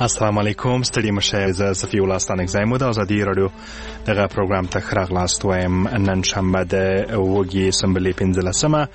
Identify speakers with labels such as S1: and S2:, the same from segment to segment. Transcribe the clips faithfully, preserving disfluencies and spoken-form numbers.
S1: السلام علیکم ستړي مشه زه صفی الله ستانک زایم د ازادي رادیو دغه پروګرام ته خراغلاست وایم. نن شنبه د وګي سمبلی پنځلسمه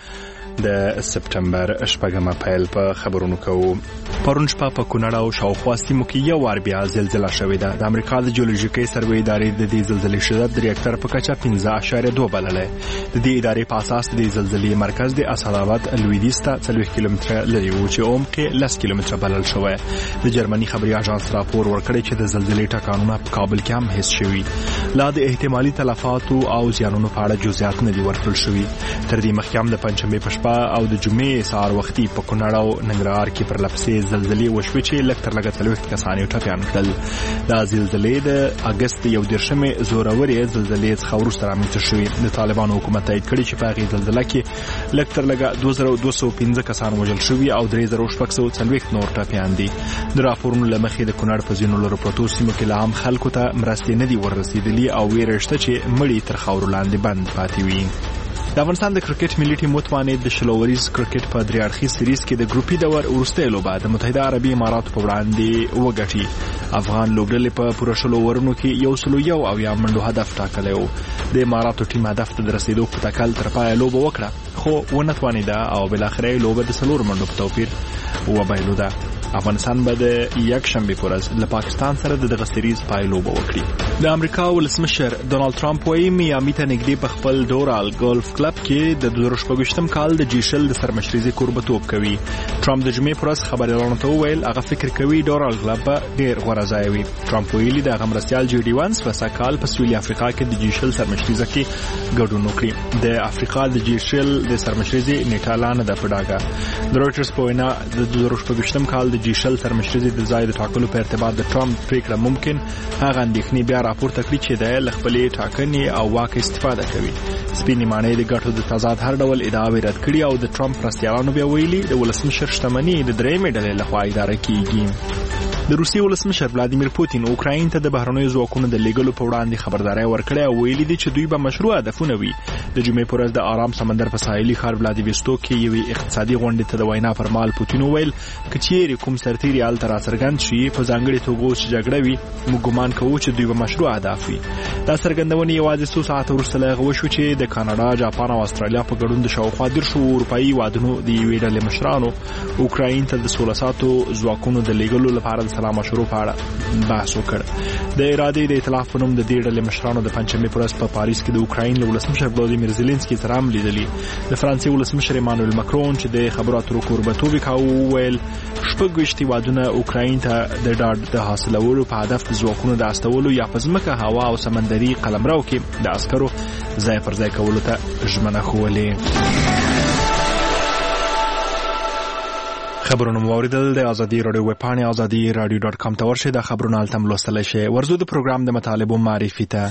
S1: د سپټمبر شپږمه پیل په خبرونو کوو. پرون شپه په کونړ او شاوخوا سیمو کې یو وار بیا زلزله شوې ده. د امریکا د جیولوژیکي سروې ادارې د دې زلزلې شدت د ریکټر په کچه پنځه اعشاریه دوه بللی. د دې ادارې په اساس د زلزلې مرکز د اسعدآباد لویدیځ ته څلوېښت کیلومتره لرې و چې عمق یې لس کیلومتره بلل شوی. د جرمني خبري اژانس راپور ورکړی چې د زلزلې ټکانونه په کابل کې هم حس شوي. لا د احتمالي تلفاتو او زیانونو په اړه جزئیات نه دي ورکړل شوي. تر دې مخکې هم د پنجشنبې په شپه او د جمعې سهار وختي په کونړ او ننګرهار کې پر لپسې زلزلې وشوې چې لږ تر لږه څلوېښت کسان یې ټپیان کړل. دا زلزلې د اګست یو دېرشمې زورورې زلزلې څخه وروسته رامنځته شوې. د طالبانو حکومت تایید کړي چې په هغې زلزله کې لږ تر لږه دوه زره دوه سوه پنځه کسان وژل شوي او درې زره شپږ سوه څلوېښت نور ټپیان دي. د راپورونو له مخې د کونړ په ځینو لرو پرتو سیمو کې لا هم خلکو ته مرستې نه دي ورسېدلي او ویره شته چې مړي تر خاورو لاندې بند پاتې وي. د افغانستان د کرکټ ملي ټیم وتوانید د شل اوریز کرکټ په درې اړخیز سریز کې د ګروپي دور وروستۍ لوبه د متحده عربي اماراتو په وړاندې وګټي. افغان لوبډلې په پوره شلو اورونو کې یو سلو یو اویا منډو هدف ټاکلی و. د اماراتو ټیم هدف ته د رسېدو په تکل تر پایه لوبه وکړه خو ونه توانېده او بالاخره یې لوبه د څلورو منډو په توپیر وبایلوده. افغانستان به د یکشنبې په ورځ له پاکستان سره د دغه سریز پای لوبه وکړي. د امریکا ولسمشر ډونالد ټرمپ وایي میامي ته نږدې په خپل دورال ګولف کلب کې د دوه زره شپږویشتم کال د جی شل د سرمشریزې کوربتوب کوي. ټرمپ د جمعې په ورځ خبریالانو ته وویل هغه فکر کوي دورال کلب به ډېر غوره ځای وي. ټرمپ ویلي د هغه مرستیال جي ډي وانس په سږ کال په سویلي افریقا کې د جی شل سرمشریزه کې ګډون وکړي. د افریقا د جی شل د سرمشریزې نیټه لا نه ده په ډاګه. د رویټرز په وینا د دوه زره شپږویشتم کال د جی شل سرمشریزې د ځای د ټاکلو په ارتباط د ټرمپ پریکړه ممکن هغه اندېښنې بیا راپورته کړي چې د له خپلې ټاکنې او واک استفاده کوي. سپینې ماڼۍ د ګټو د تضاد هر ډول ادعاوې رد کړي او د ټرمپ مرستیالانو بیا ویلي د ولسمشر شتمني د درېیمې ډلې لخوا اداره کیږي. د روسیې ولسمشر ولادیمیر پوتین اوکراین ته د بهرنیو ځواکونو د لیږلو په وړاندې خبرداری ورکړی او ویلي دي چې دوی به مشروع هدفونه وي. د جمعې په ورځ د آرام سمندر په ساحلي ښار ولادیوستوک کې یوې اقتصادي غونډې ته د وینا پر مهال پوتین وویل که چیرې کوم سرتیري هلته راڅرګند شي په ځانګړې توګه اوس چې جګړه وي موږ ګمان کوو چې دوی به مشروع اهداف وي. دا څرګندونې یوازې څو ساعته وروسته له هغه وشو چې د کاناډا، جاپان او استرالیا په ګډون د شاوخوا دېرشو اروپایي هېوادونو د یوې ډلې مشرانو اوکراین ته د سوله ساتو ځواکونو د لیږلو لپاره د سلا مشورو په اړه بحث وکړ. د ارادې د ائتلاف په نوم د دې ډلې مشرانو د پنجشنبې په ورځ په پاریس کې د اوکراین له ولسمشر ولادیمیر زیلنسکي سره هم لیدلي. د فرانسې ولسمشر ایمانوئل مکرون چې د خبرو اترو کوربتوب یې کاوه وویل شپږویشت هېوادونه اوکراین ته د ډاډ د حاصلولو په هدف د ځواکونو د استولو یا په ځمکه، هوا او سمندري قلمرو کې د عسکرو ځای پر ځای کولو ته ژمنه ښوولې. خبرونه مو اوریدل. د ازادي رادیو ویب پاڼې ازادي رادیو ډاټ کام ته ورشئ. دا خبرونه هلته هم لوستلی شئ. ورځو د پروګرام د مطالبو معرفي ته.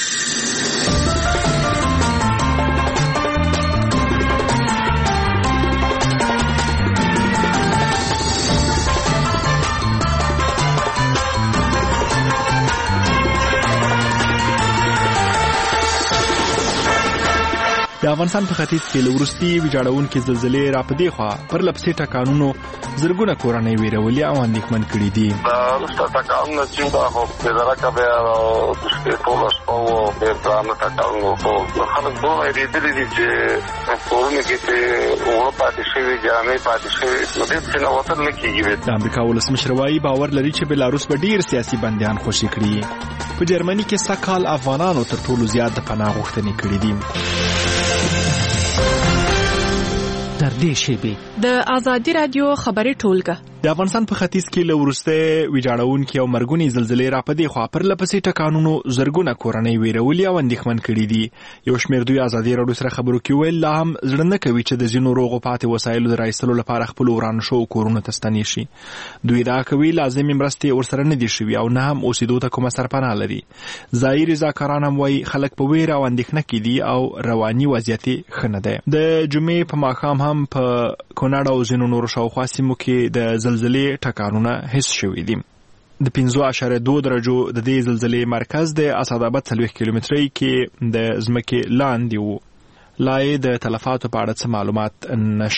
S1: د افغانستان په ختیځ کې له وروستي ویجاړونکې زلزلې را په دې خوا پر لپسې ټکانونو زرګونه کورنۍ ویرولي او اندېښمن کړي دي.
S2: دا وروسته ټکانونه چې دا خو بېدرکه بیا د شپې ټوله شپه وه او ډېر درانه ټکانونه خو خلک دومره وېرېدلي دي چې کورونو کې چې اوړه پاتې شوي، جامې پاتې شوي، نو ډېر څه نه وتل نه کېږي.
S1: د امریکا ولسمشر وایي باور لري چې بلاروس به ډېر سیاسي بندیان خوشي کړي. په جرمني کې سږ کال افغانانو تر ټولو زیات د پناه غوښتنې کړي دي.
S3: تر دې شیبې
S4: د ازادي رادیو خبري ټولګه
S1: د افغانستان په ختیځ کې له وروسته ویجاړونکې او مرګونې زلزلې را په دې خوا پر لپسې ټکانونو زرګونه کورنۍ ویرولي او اندېښمن کړي دي. یو شمېر دوی ازادي راډیو سره خبرو کې ویل لا هم زړه نه کوي چې د ځینو روغو پاتې وسایلو د رایستلو لپاره خپلو ورانه شوو کورونو ته ستنې شي. دوی دا کوي لازمې مرستې ورسره نه دي شوي او نه هم اوسېدو ته کومه سرپناه لري. ځایي رضاکاران هم وایي خلک په ویره او اندېښنه کې دي او رواني وضعیت یې ښه نه دی. د جمعې په ماښام هم په کونړ او ځینو نورو شاوخوا سیمو کې د زلزلې ټکانونه حس شوي دي. د پنځه اعشاریه دوه درجو د دې زلزلې مرکز د اسعدآباد څلوېښت کیلومترۍ کې د ځمکې لاندې و. لا یې د تلفاتو په اړه څه معلومات نشته.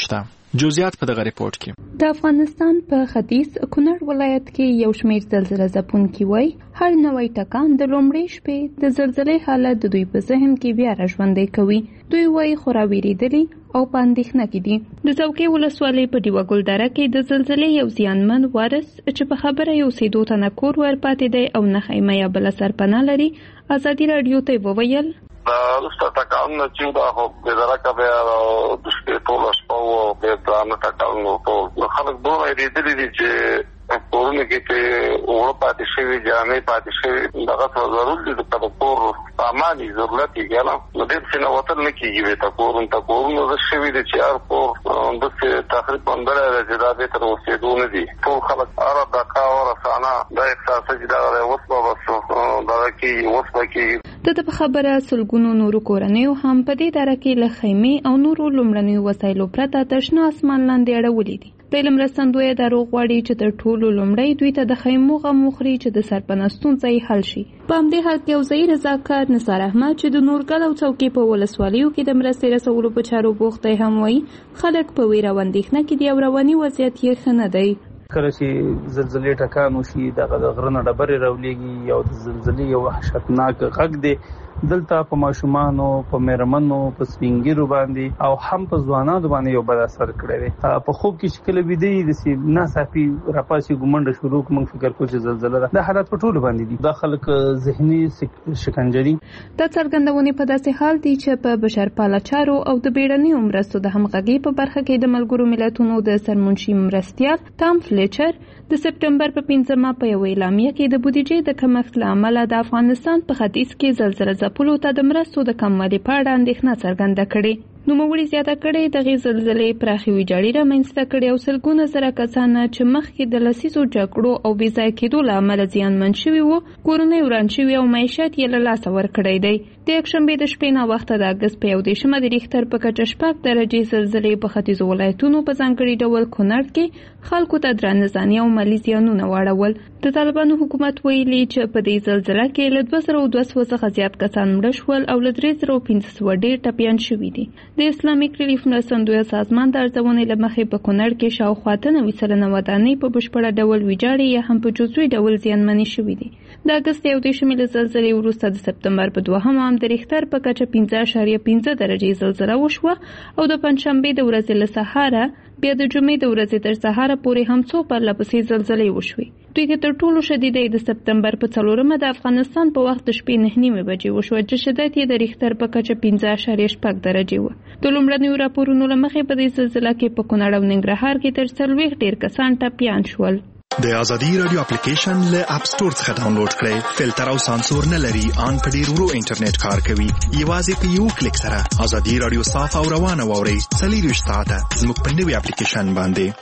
S1: جزئیات په دغه ریپورت کې.
S5: د افغانستان په ختیځ کونړ ولایت کې یو شمېر زلزله ځپونکي وایي هر نوی ټکان د لومړۍ شپې د زلزلې حالت د دوی په ذهن کې بیا راژوندی کوي. دوی وایي خورا ویرېدلي او په اندېښنه کې دي. د څوکۍ ولسوالۍ په ډیوه ګلدره کې د زلزلې یو زیانمن وارث چې په خبره یو سیدو تنه کور ورپاتې دی او نه خیمه یا بله سرپناه لري ازادي راډیو ته وویل
S2: وروسته ټکانونه چې دا خو د درکه بیا د شپې ټوله شپه وو بیا درانه ټکانونه ټول خلک دومره ویرېدلي دي چې کورونه کې چې اوړه پاتې شوي جامې پاتې شوي دغه څه ضرور دي د کور سامان ضرورت یې ګاله نو ډېر څه نه وتل نه کېږي بې ته کورونه ته کورونه زه شوي دي چې هر کور داسې تقریبا بله دی چې دا بېرته د اوسېدو نه دي ټول خلک هره دقه هره ثانه دا احساسه چې دغه دی اوس به بس دغه کېږي اوس به کېږي.
S5: د ده په خبره سلګونو نورو کورنیو هم په دې دره کې له خیمې او نورو لومړنیو وسایلو پرته د شنه اسمان لاندې اړولي دي. د علم مرستندویه دا روغ غواړي چې تر ټولو لومړی دوی ته د خیمو غم وخوري چې د سرپناه ستونزه یې حل شي. په همدې حال کې یو ځایي رضاکار نثار احمد چې د نورګل او څوکۍ په ولسوالیو کې د مرستې رسولو په چارو بوخت دی هم وایي خلک په ویره او اندېښنه کې دي او رواني وضعیت یې ښه نه دی.
S6: کله چې زلزلې ټکان وشي دغه د غره نه ډبرې راولېږي او د زلزلې یو وحشتناک غږ دی دلته په ماشومانو په مېرمنو په سپینګیرو باندې او هم په ځوانانو باندې یو بد اثر کړی دی. په خوب کې چې کله ویده یې داسې ناڅاپي راپاسي ګمنډه شروع موږ فکر کوو چې زلزله ده. دا حالت په ټولو باندې دي. دا خلک ذهني شکنجه دي.
S5: دا څرګندونې په داسې حال دي چې په بشرپاله چارو او د بیړنیو مرستو د همغږۍ په برخه کې د ملګرو ملتونو د سرمنشي مرستیال تام فلیچر د سپټمبر په پنځمه په یو اعلامیه کې د بودیجې د کمښت له امله د افغانستان په ختیځ کې زلزله ځپلو ته د مرستو د کموالي په اړه اندېښنه څرګنده کړې. نوموړي زیاته کړې دغې زلزلې پراخې ویجاړي رامنځته کړې او سلګونه زره کسان چې مخکې د لسیزو جګړو او بې ځایه کېدو له امله زیانمن شوي وو کورونه یې وران شوي او معیشت یې له لاسه ورکړی دی. د یکشنبې د شپې ناوخته د اګست په یو دېرشمه د ریختر په کچه شپږ درجې زلزلې په ختیځو ولایتونو په ځانګړي ډول کونړ کې خلکو ته درانه ځاني او مالي زیانونه واړول. د طالبانو حکومت ویلي چې په دې زلزله کې له دوه زره دوه سوه څخه زیات کسان مړه شول او له درې زره پنځه سوه ډېر ټپیان شوي دي. د اسلامیک ریلیف مرستندویه سازمان د ارزونې له مخې په کونړ کې شاوخوا اته نوي سلنه ودانۍ په بشپړه ډول ویجاړې یا هم په جزوي ډول زیانمنې شوي دي. د اګست یو دېرشمې له زلزلې وروسته د سپتمبر په دوهمه هم د ریختر په کچه پنځه اعشاریه پنځه درجې زلزله وشوه او د پنجشنبې د ورځې له سهاره بیا د جمعې د ورځې تر سهاره پورې هم څو پرله پسې زلزلې وشوې. دوی کې تر ټولو شدیده د سپتمبر په څلورمه د افغانستان په وخت د شپې نهه نیمې بجې وشوه چې شدت یې د ریختر په کچه پنځه اعشاریه شپږ درجې وه. د لومړنیو راپورونو له مخې په دې زلزله کې په کونړ او ننګرهار کې تر څلوېښت ډېر کسان ټپیان شول.
S7: د ازادي رادیو اپلیکیشن له اپ سټور څخه ډاونلوډ کړئ. فلټر او سانسور نه لري، ان په ډیر ورو انټرنیټ کار کوي. یوازې په یو کلیک سره ازادي رادیو صاف او روانه واورئ. څلور ساعته زموږ په نوي اپلیکیشن باندې.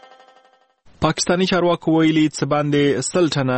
S1: پاکستانی چارواکو ویلي څه باندې سل ټنه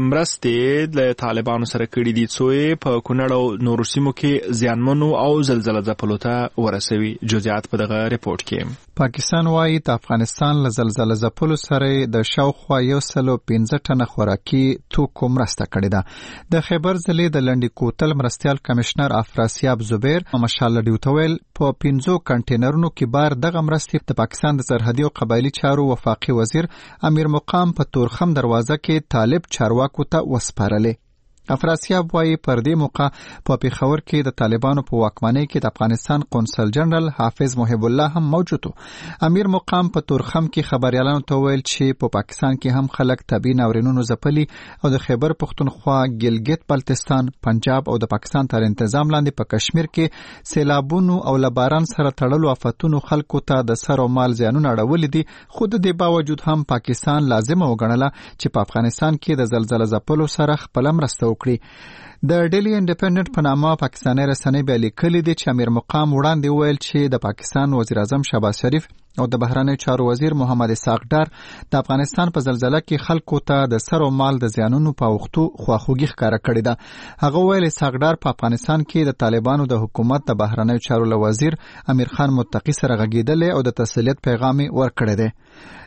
S1: مرستې له طالبانو سره کړي دي څو په کونړ او نورو سیمو کې زیانمنو او زلزله ځپلو ته ورسوي. جزئیات په دغه ریپورت کې.
S8: پاکستان وايي د افغانستان له زلزله ځپلو سره د شاوخوا یو سل او پنځه ټنه خوراکي توکو مرسته کړې ده. د خیبر ضلع د لنډي کوتل مرستیال کمشنر افراسیاب زبیر مشال ډیوټویل په پنځو کنټینرونو کې بار دغه مرستې د پاکستان د سرحدي او قبایلی چارو وفاقي وزیر امیر مقام په تورخم دروازه کې طالب چارواکو ته وسپارلې. افراسیاب وايي پر دې موقع په پیښور کې د طالبانو په واکمنۍ کې د افغانستان قونسل جنرال حافظ محب الله هم موجود و. امیر مقام په تورخم کې خبريالانو ته ویل چې په پاکستان کې هم خلک طبي ناورینونو ځپلي او د خیبر پښتونخوا، ګلګت بلتستان، پنجاب او د پاکستان تر تنظیم لاندې په کشمیر کې سیلابونو او لباران سره تړلو آفتونو خلکو ته د سر او مال زیانونه اړولي دي. خو د دې باوجود هم پاکستان لازم وګڼله چې په افغانستان کې د زلزله ځپلو سره خپل مرسته وکړي. د ډیلی انډیپندنت په نامه پاکستاني رسنۍ بیا لیکلي دي چې امیر مقام وړاندې ویل چې د پاکستان وزیر اعظم شهباز شریف او د بهرنیو چارو وزیر محمد اسحاق ډار د افغانستان په زلزله کې خلکو ته د سر او مال د زیانونو په وختو خواخوږي ښکاره کړې ده. هغه ویل اسحاق ډار په افغانستان کې د طالبانو د حکومت د بهرنیو چارو له وزیر امیر خان متقی سره غږیدل او د تسلیت پیغام ورکړی دی.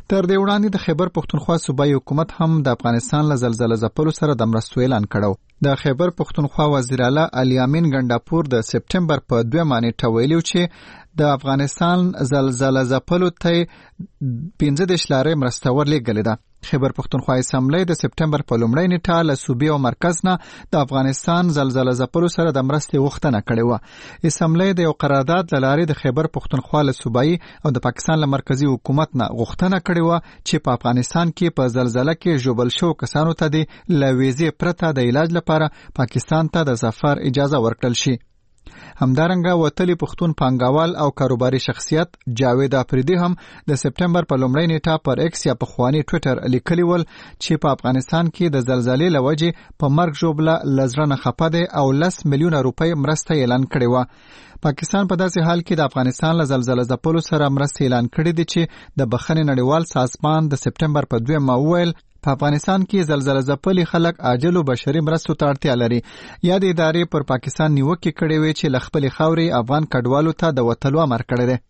S8: تر دې وړاندې د خیبر پښتونخوا صوبایي حکومت هم د افغانستان له زلزلې ځپلو سره د مرستو اعلان کړو. د خیبر پښتونخوا وزیر اعلی علي امین ګنډاپور د سپټمبر په دویمه نیټه ویلي چې د افغانستان زلزلې ځپلو ته پنځه دېرش لارې مرسته ورلېږلې ده. خیبر پښتونخوا اسمبلی د سپټمبر په لومړۍ نیټه له صوبې او مرکز نه د افغانستان زلزلې ځپلو سره د مرستې غوښتنه کړې وه. اسمبلی د یو قرارداد له لارې د خیبر پښتونخوا له صوبایي او د پاکستان له مرکزي حکومت نه غوښتنه کړې وه چې په افغانستان کې په زلزلې کې ژوبل شو کسانو ته د له ویزې پرته د علاج لپاره پاکستان ته د سفر اجازه ورکړل شي. همدارنګه وتلی پښتون پانګوال او کاروباري شخصیت جاوید افریدي هم د سپټمبر په لومړۍ نیټه پر ایکس یا په خواني ټوئیټر لیکلی ول چې په افغانستان کې د زلزلې لوجې په مرګ ژوبله لزرنه خپه ده او لس میلیونه روپۍ مرسته اعلان کړې و. پاکستان په داسې حال کې د افغانستان له زلزلې ځپلو سره مرسته اعلان کړې دي چې د بخښنې نړیوال سازمان د سپټمبر په دویمه وویل په افغانستان کې زلزلې ځپلي خلک عاجل او بشري مرستو ته اړتیا لري. یا د ادارې پر پاکستان نیوکې کړې وې چې له خپلې خاورې افغان کډوالو ته د وتلو امر کړی دی.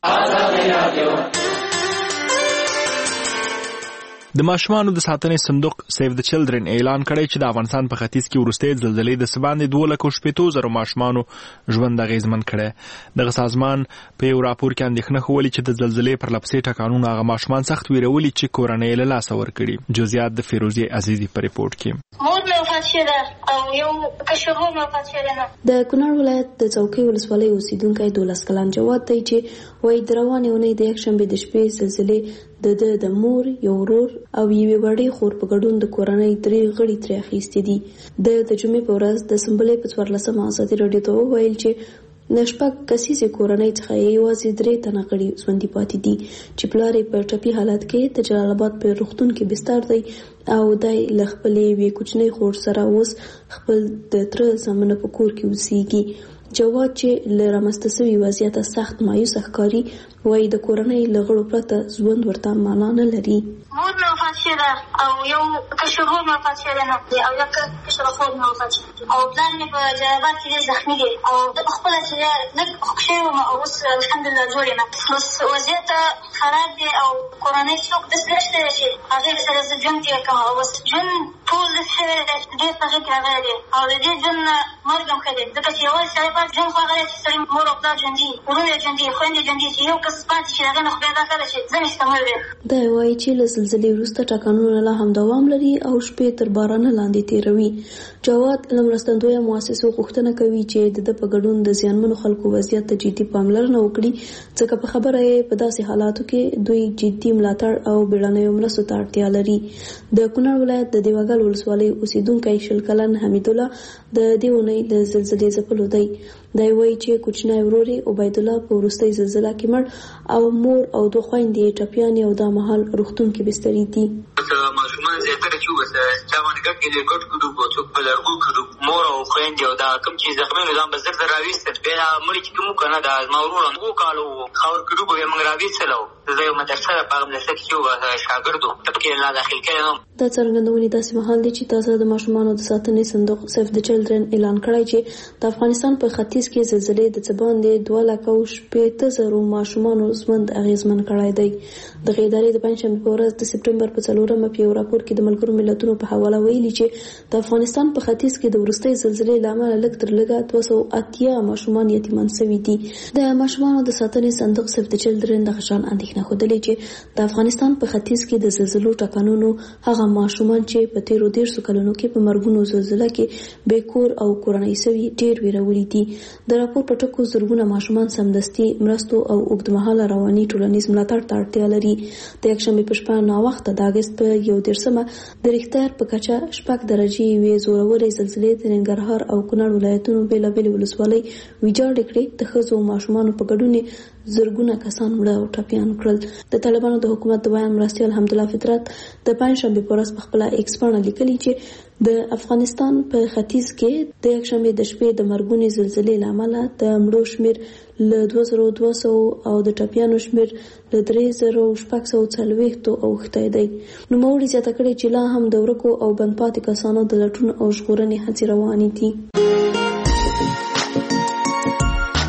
S1: د ماشومانو د ساتنې صندوق سیو د چلډرن اعلان کړی چې د افغانستان په ختیځ کې وروستۍ زلزلې د سباندې دوه لکه شپېتو زرو ماشومانو ژوند اغېزمن کړی. دغه سازمان په یو راپور کې اندېښنه ښولې چې د زلزلې پر لپسې ټکانونو هغه ماشومان سخت ویرولي چې کورنۍ یې له لاسه ورکړي. جزئیات د فیروزي عزیزي په ریپورټ کې.
S9: مور مې وفات شوې او یو کشر ورور مې وفات شوی دی.
S10: د کونړ ولایت د څوکۍ ولسوالۍ اوسیدونکی دولس کلن جواد دی چې وایي د روانې اونۍ د یکشنبې د شپې زلزلې د د د مور یو ورور او یوې وړې خور په ګډون د کورنۍ درې غړي ترې اخیستي دي. د د جمعې په ورځ د سنبلې په څوارلسمه ازادي راډیو ته وویل چې د شپږ کسیزې کورنۍ څخه یوازې درې تنه غړي ژوندي پاتې دي چې پلار یې په ټپي حالت کې د جلال آباد په روغتون کې بستر دی او دی له خپلې یوې کوچنۍ خور سره اوس خپل د تره زامنو په کور کې اوسیږي. جواد چې له رامنځته سوي وضعیته سخت مایوسه ښکاري وایي د کورنۍ له غړو پرته ژوند ورته معنا نه لري.
S9: مور مې وفات شوې ده او یو کشر ورور مې وفات شوی دی او یو کشره خور مې وفات شوې ده او پلار مې په جلال آباد کې ډېر زخمي دی او زه پخپله چې لږ خوږ شوې وم او اوس الحمدلله جوړ یم. اوس وضعیت خراب دی او کورنۍ څوک داسې نشته دی چې هغې سره زه ژوند تېر کړم او اوس ژوند ټول داسې شوی دی ډېر په غېږ کې راغلی دی او د دې ژوند نه مرګ هم ښه دی ځکه چې یوازې سړی باید ژوند خو هغه دی چې سړی مور او پلار ژوندي وروڼه یې ژوندي خویندې ژوندي چې یو کس پاتې شي هغې نه خدای دا کړه چې زه مې شتمن دی.
S10: دی وایي چې له زلزلې وروسته ټکانونه لا هم دوام لري او شپې تر بارانه لاندې تېروي. جواد له مرستندویه مؤسسو غوښتنه کوي چې د ده په ګډون د زیانمنو خلکو وضعیت ته جدي پاملرنه وکړي ځکه په خبره یې په داسې حالاتو کې دوی جدي ملاتړ او بیړنیو مرستو ته اړتیا لري. د کونړ ولایت د دیوګل ولسوالۍ اوسیدونکی شل کلن حمیدالله د دې اونۍ د زلزلې ځپلو دی. دی وایي چې کوچنی ورور یې عبیدالله په وروستۍ زلزله کې مړ او مور او دوه خویندې یې ټپیانې او دا مهال روغتون کې بستري دي.
S11: ماشومان زیاتره چې وبس چا باندې ګډ کې ګډ کړو څوک په لرګو کړو مور او خویندې او دا کوم چې زخمي نظام به زر زر راویستل بیا مړي چې کوم کنه دا زما ورور هم کالو خاور کړو به موږ راویستلو زه یو مدرسه په مدرسه کې یو شاګرد وم ته کې لا داخل کړم.
S10: دا څرګندونې داسې مهال دي چې تازه د ماشومانو د ساتنې صندوق سیف د چلډرن اعلان کړی چې د افغانستان په ختیځ کې زلزلې د څه باندې دوه لکه شپېته زرو ماشومانو ژوند اغېزمن کړی دی. دغه ادارې د پنجشنبې په ورځ د سپټمبر په څلورمه په یو راپور کې د ملګرو ملتونو په حواله ویلي چې د افغانستان په ختیځ کې د وروستۍ زلزلې له امله لږ تر لږه دوه سوه اتیا ماشومان یتیمان شوي دي. د ماشومانو د ساتنې صندوق سیف د چلډرن دغه شان اندېښنه ښودلې چې د افغانستان په ختیځ کې د زلزلو ټکانونو هغه ماشومان چې په تیرو دېرشو کلونو کې په مرګونو زلزله کې بې کور او کورنۍ شوي ډېر ویرولي دي. د راپور په ټکو زرګونه ماشومان سمدستي مرستو او اوږدمهاله رواني ټولنیز ملاتړ ته اړتیا لري. د یکشنبې په شپه ناوخته د اګست په یو دېرشمه د ریختر په کچه شپږ درجې یوې زورورې زلزلې د ننګرهار او کونړ ولایتونو بېلابېلې ولسوالۍ ویجاړې کړې. د ښځو او ماشومانو په ګډون زرګونه کسان مړه او ټپیان کړل. د طالبانو د حکومت د بیان مرستیال حمدالله فطرت د پنجشنبې په ورځ په خپله ایکس پاڼه لیکلي چې د افغانستان په ختیځ کې د یکشنبې د شپې د مرګونې زلزلې له امله د مړو شمېر له دوه زره دوه سوه او د ټپیانو شمېر له درې زره شپږ سوه څلوېښتو اوښتی دی. نوموړي زیاته کړې چې لا هم د ورکو او بند پاتې کسانو د لټون او ژغورنې هڅې روانې دي.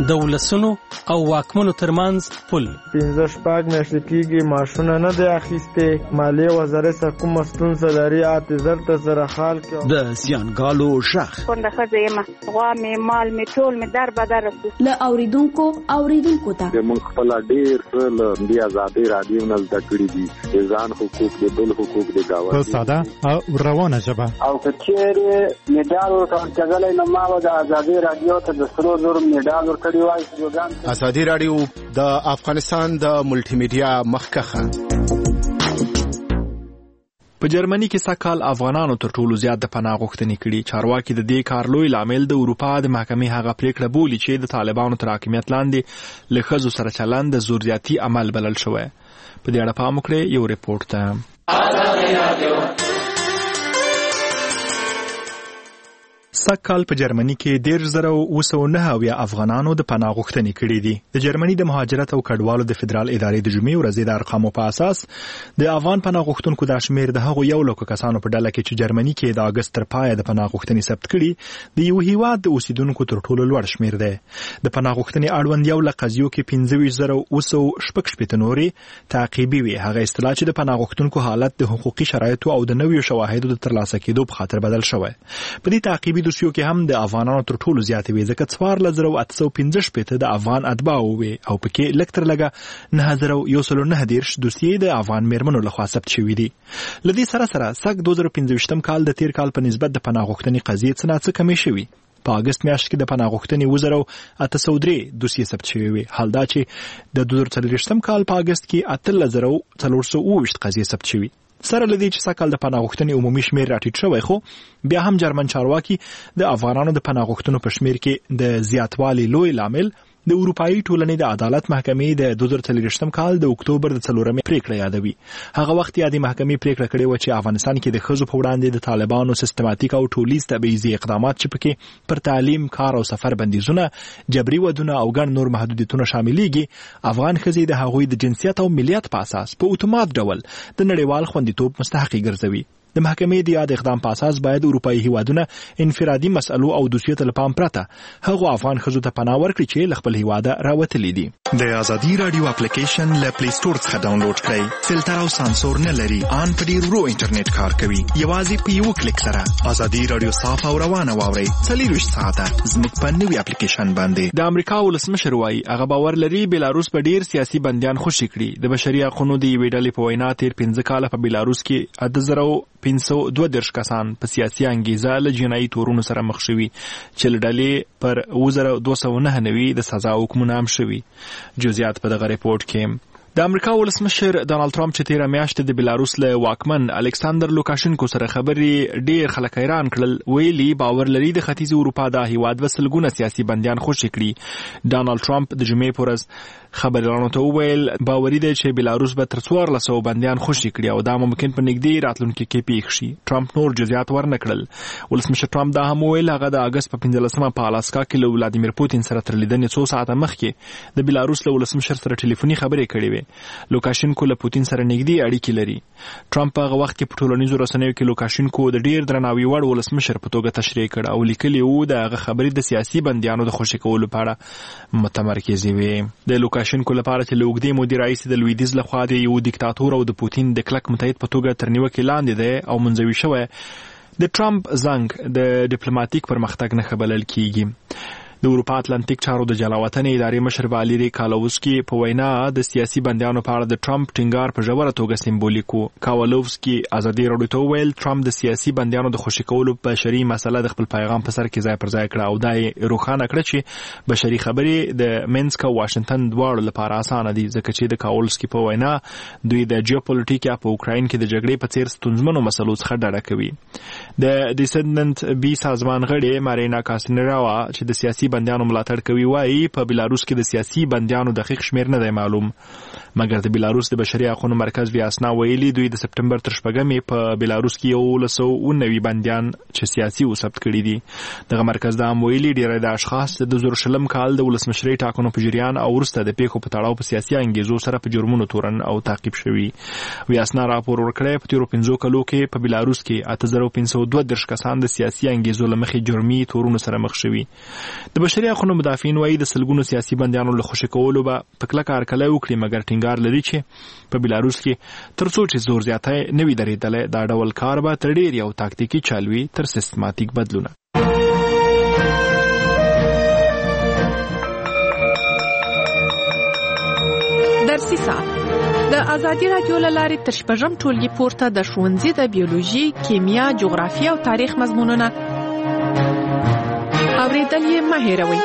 S3: د ولسونو او واکمنو ترمنځ پل.
S12: پنځه شپږ میاشتې کېږي ماشونه نه دی اخیستې. مالیې وزارت څخه کومه ستونزه لري اته زر ته سره حال کړي.
S13: د زیانګالو غږ
S14: کونډه ښځه یم، غوا مې مال مې ټول مې در بدر
S10: له اوریدونکو اوریدونکو ته
S2: موږ خپل ډېر څه له دې ازادي رادیو نه زده کړي دي، ځان حقوق د بل حقوق د گاوه
S15: په ساده او روانه ژبه.
S16: او کچېرې میډال ورکړل نو ما د ازادي رادیو ته د سرو زر میډال ورکړی وای.
S17: ازادي رادیو د افغانستان د ملټي میډیا مخکخه.
S1: په جرمني کې سږکال افغانانو تر ټولو زیات د پناه غوښتنې کړي. چارواکي د دې کار لوی لامل د اروپا د محکمې هغه پریکړه بولي چې د طالبانو تر حاکمیت لاندې له ښځو سره چلند د زور زیاتي عمل بلل شوی. په دې اړه پام وکړئ یو ریپورت ته. سږکال په جرمني کې ډېر زره اوه سوه نهه اویا افغانانو د پناه غوښتنې کړې دي. د جرمني د مهاجرت او کډوالو د فدرال ادارې د جمعې ورځې د ارقامو په اساس د افغان پناه غوښتونکو دا شمېر د هغو یو لکو کسانو په ډله کې چې جرمني کې د اګست تر پایه د پناه غوښتنې ثبت کړي د یو هیواد د اوسیدونکو تر ټولو لوړ شمېر دی. د پناه غوښتنې اړوند یو له قضیو کې پنځه ویشت زره اوه سوه شپږ شپېته نورې تعقیبي وي. هغه اصطلاح چې د پناه غوښتونکو حالت د حقوقي شرایطو او د نویو شواهدو د ترلاسه کېدو په خاطر بدل شوی. په دې تعقیبي دوسیو کې هم د افغانانو تر ټولو زیاتې وي، ځکه څوارلس زره اته سوه پنځه شپېته د افغان اتباعو وي او پکې لږ تر لږه نهه زره یو سل نهه دېرش دوسیې د افغان میرمنو لخوا ثبت شوي دي. له دې سره سره سږ دوه زره پنځه ویشتم کال د تیر کال په نسبت د پناه غوښتنې قضیې څه ناڅه کمې شوي. په اګست میاشت کې د پناه غوښتنې اوه زره اته سوه درې دوسیې ثبت شوي وي، حال دا چې د دوه زره څلوېښتم کال په اګست کې اتلس زره څلور سوه اوه ویشت قضیې ثبت شوي. سره لدی چې سږکال د پناه غوښتنې عمومي شمېر راټیټ شوی، خو بیا هم جرمن چارواکي د افغانانو د پناه غوښتنو په شمېر کې د زیاتوالي لوی لامل د اروپایي ټولنې د عدالت محکمې د دوه زره څلوېښتم کال د اکتوبر د څلورمې پریکړه یادوي. هغه وخت یې د محکمې پریکړه کړې وه چې افغانستان کې د ښځو په وړاندې د طالبانو سیستماتیک او ټولیز تبعیضي اقدامات چې پکې پر تعلیم، کار او سفر بندیزونه، جبري ودونه او ګڼ نور محدودیتونه شاملیږي، افغان ښځې د هغوی د جنسیت او ملیت په اساس په اتومات ډول د نړیوال خوندیتوب مستحقې ګرځوي. د محکمې د یاد اقدام په اساس باید اروپایي هیوادونه انفرادي مسئلو او دوسیو ته له پام پرته هغو افغان ښځو ته پناه ورکړي چې له خپل هیواده راوتلي دي.
S7: د ازادي رادیو اپلیکیشن له پلی سټور څخه ډاونلوډ کړئ. فلټر او سانسور نه لري، ان په ډیر ورو انټرنیټ کار کوي. یوازې په یو کلیک سره ازادي رادیو صاف او روانه واورئ. څلوېښت ساعته زموږ په نوي اپلیکیشن باندې.
S1: د امریکا ولسمشر وایي هغه باور لري بیلاروس په ډیر سیاسي بندیان خوشي کړي. د بشري حقوقو د یوې ډلې په وینا تیر پنځه کاله په بیلاروس کې اته زره پنځه سوه دوه دېرش کسان په سیاسي انګیزه له جنایي تورونو سره مخ شوي چې له ډلې پر اوه زره دوه سوه نهه نوي د سزا حکمونه هم شوي. جزئیات په دغه ریپورت کې. د امریکا ولسمشر ډانلډ ټرمپ چې تیره میاشت د بیلاروس له واکمن الکساندر لوکاشنکو سره خبرې ډیر خلک حیران کړل. ویلي باور لري د ختیځ اروپا د هیواد وسلګونه سیاسي بندیان خوشي کړي. ډانلډ ټرمپ د جمعې په ورځ خبريالانو ته وویل باوري دی چې بیلاروس به تر څوارلس سوه بندیان خوشي کړي او دا ممکن په نږدې راتلونکي کې پیښ شي. ټرمپ نور جزئیات ورنه کړل. ولسمشر ټرمپ دا هم وویل هغه د اګست په پنځلسمه په الاسکا کې له ولادیمیر پوتین سره تر لیدنې څو ساعته مخکې د بیلاروس له ولسمشر سره ټلیفوني خبرې کړې وې. لوکاشنکو له پوتین سره نږدې اړیکې لري. ټرمپ هغه وخت کې په ټولنیزو رسنیو کې لوکاشنکو د ډیر درناوي وړ ولسمشر په توګه تشریح کړ او لیکلي وو د هغه خبرې د سیاسي بندیانو د خوشي کولو په اړه متمرکزې وې. د لوکاشنکو لپاره چې لوګدې مودي رئیس د لویدیز لخوا د یو دیکتاتور او د پوتین د کلک متحد په توګه تر نیوکې لاندې دی او منځوي شوی. د ټرمپ زنګ د ډیپلوماټیک پرمختګ نه خبرل کیږي. د اروپا اتلانتیک چارو د جلاوطنې ادارې مشر والیری کاولوسکي په وینا د سیاسي بندیانو په اړه د ټرمپ ټینګار په ژوره توګه سمبولیک وو. کاولوسکي ازادي راډیو ته ویل ټرمپ د سیاسي بندیانو د خوشي کولو بشري مسله د خپل پیغام په سر کې ځای پر ځای کړه او دا یې روښانه کړه چې بشري خبرې د مینسک او واشنگټن دواړو لپاره اسانه دي ځکه چې د کاولوسکي په وینا دوی د جیوپولیټیک په اوکراین کې د جګړې په څیر ستونزمنو مسلو څخه ډډه کوي. د ډیسندنت بي سازمان غړي مارینا کاسنراوا چې د سیاسي بندیانو ملاتړ کوي وایي په بیلاروس کې د سیاسي بندیانو دقیق شمیر نه دی معلوم، مګر د بیلاروس د بشري حقوقو مرکز ویاسنا ویلي دوی د سپټمبر تر شپږمې په بیلاروس کې یو سل او نوي بندیان چې سیاسي و ثبت کړي دي. دغه مرکز دا هم ویلي ډیری د اشخاص د دوه زره شلم کال د ولسمشرۍ ټاکنو په جریان او وروسته د پیښو په تړاو په سیاسي انګیزو سره په جرمونو تورن او تعقیب شوي. ویاسنا راپور ورکړی په تیرو پنځو کلو کې په بیلاروس کې اته زره پنځه سوه دوه دېرش کسان د سیاسي انګیزو له مخې جرمي تورونو سره مخ شوي. د د بشري حقوقو مدافعین وایي د سلګونو سیاسي بندیانو له خوشي کولو به په کلکه هرکلی وکړي، مګر ټینګار لري چې په بیلاروس کې تر څو چې زور زیاتی نه وي درېدلی دا ډول کار به تر ډېر یو تاکتیکي چل وي تر سیستماتیک بدلونه.
S4: درسي ساعت د ازادي رادیو له لارې تر شپږم ټولګي پورته د ښوونځي د بیولوژي، کیمیا، جغرافیه او تاریخ مضمونونه اورېدل یې مه هېروئ.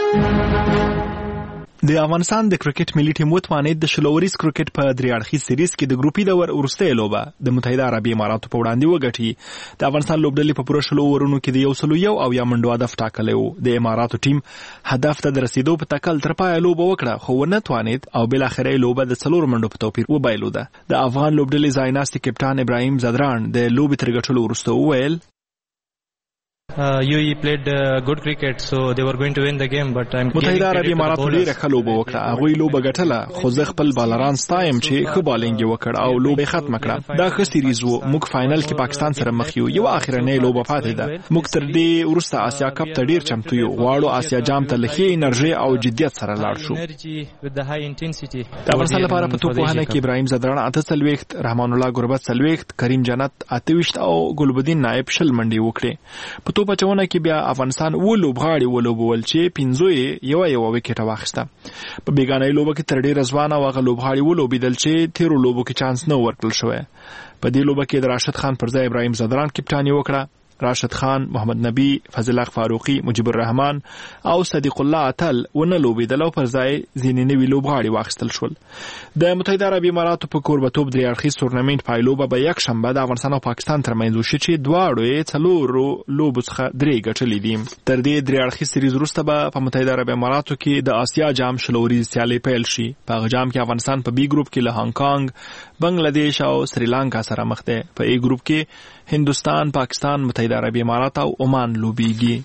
S1: د افغانستان د کرکټ ملي ټیم وتوانید د شلوریز کرکټ په درې اړخیز سیریز کې د ګروپي دور وروستۍ لوبه د متحده عربي اماراتو په وړاندې وګټي. د افغانستان لوبډلې په پوره شلو اورونو کې د یو سلو یو او یا منډو هدف ټاکلی و. د اماراتو ټیم هدف ته د رسیدو په تکل تر پایه لوبه وکړه خو ونه توانید او بالاخره یې لوبه د څلورو منډو په توپیر وبایلوده. د افغان لوبډلې ځایناستي کپټان ابراهیم زدران د لوبې تر ګټلو وروسته وویل
S13: Uh, U A E played uh, good cricket, so they were going to win the game, but I'm
S1: متحده عربي اماراتو ډیره ښه لوبه وکړه. هغوی لوبه ګټله خو زه خپل بالران ستایم چې ښه بالینګ یې وکړ او لوبه ختمه کړه. دا ښه سیریز و. موږ فاینل کې پاکستان سره مخ یو. یو اخرنۍ لوبه پاتې ده. موږ تر دې وروسته آسیا کپ ته ډیر چمتو یو. غواړو آسیا جام ته له ښې انرژي او جدیت سره لاړ شو. د افغانستان لپاره په توپ وهنه کې ابراهیم زدران اته څلوېښت، رحمان الله ګربت څلوېښت، کریم جنت اته ویشت او ګلبدین نایب شل منډې وکړې. په توپ اچونه کې بیا افغانستان و لوبغاړي ولوبول چې پنځو یې یوه یوه وکټه واخیسته. په بیګانۍ لوبه کې تر ډېره ځوانه او هغه لوبغاړي ولوبېدل چې تېرو لوبو کې چانس نه ورکړل شوی. په دې لوبه کې د راشد خان پر ځای ابراهیم زدران کپټاني وکړه. راشد خان، محمد نبی، فضل حق فاروقي، مجيب الرحمن او صدیق الله اتل ونه لوبېدل او پر ځای ځینې نوي لوبغاړي واخیستل شول. د متحده عربي اماراتو په کوربتوب درې اړخیز تورنمنټ پایلوبه به یکشنبه د افغانستان او پاکستان ترمنځ وشي چې دواړو یې څلورو لوبو څخه درې ګټلې دي. تر دې درې اړخیز سیریز وروسته به په متحده عربي اماراتو کې د آسیا جام شلوریز سیالۍ پیل شي. په هغه جام کې افغانستان په بي ګروپ کې له هانګ کانګ، بنگلادیش او سریلانکا سره مخ دی. په ای ګروپ کې هندوستان، پاکستان، متحده عربي امارات او عمان لوبېږي.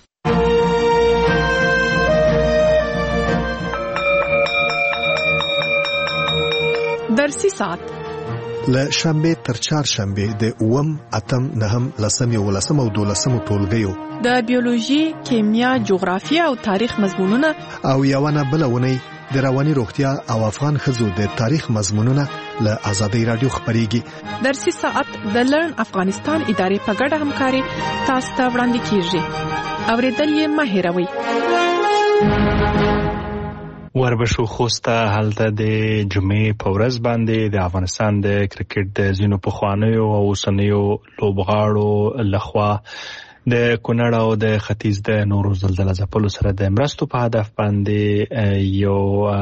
S4: درسي ساعت
S18: له شنبه تر چهارشنبه د اووم، اتم، نهم، لسم، یولسم او دولسم ټولګیو
S4: د بیولوژي، کیمیا، جغرافیه او تاریخ مضمونونه
S18: او یوونه بلونی د رواني روغتیا او افغان ښځو د تاریخ مضمونونه له ازادي رادیو خبريږي.
S4: درسي ساعت د لرن افغانستان ادارې په ګډه همکاري تاسو ته وړاندې کیږي. اوریدل یې مه هېروئ.
S1: وربشو خوسته هلته د جمعې په ورځ باندې د افغانستان د کرکټ د ځینو پخوانیو او اوسنیو لوبغاړو لخوا د کونړ او د ختیځ د نورو زلزله ځپلو سره د مرستو په هدف باندې یو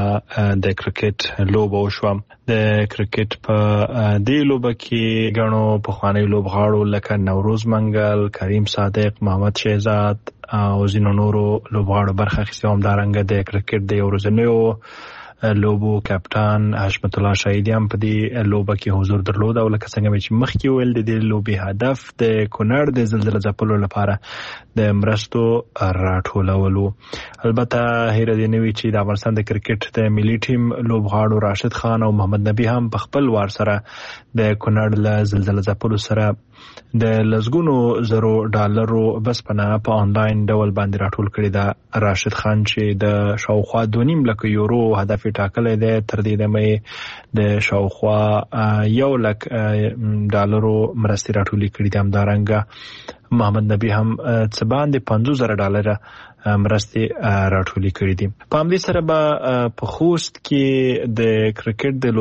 S1: د کرکټ لوبه وشوه. د کرکټ په دې لوبه کې ګڼو پخوانیو لوبغاړو لکه نوروز منګل، کریم صادق، محمد شهزاد او ځینو نورو لوبغاړو برخه اخیستې. همدارنګه د کرکټ د یو ورځنیو لوبو کپټان حشمت الله شهیدی هم په دې لوبه کې حضور درلود او لکه څنګه چې مخکې ویل د دې لوبې هدف د کونړ د زلزله ځپلو لپاره د مرستو راټولولو. البته هیره دې نه وي چې د افغانستان د کرکټ د ملي ټیم لوبغاړو راشد خان او محمد نبی هم په خپل وار سره د کونړ له زلزله ځپلو سره د لسګونو زرو ډالرو بسپنه په آنلاین ډول باندې راټول کړي ده. راشد خان چې د شاوخوا دوه نیم لکه یورو هدف ټاکلی دی، تر دې دمه د شاوخوا یو لک ډالرو مرستې راټولې کړي دي. همدارنګه محمد نبی هم څه باندې پنځوس زره ډالره مرستې راټولې کړي دي. په همدې سره به په خوست کې د کرکټ د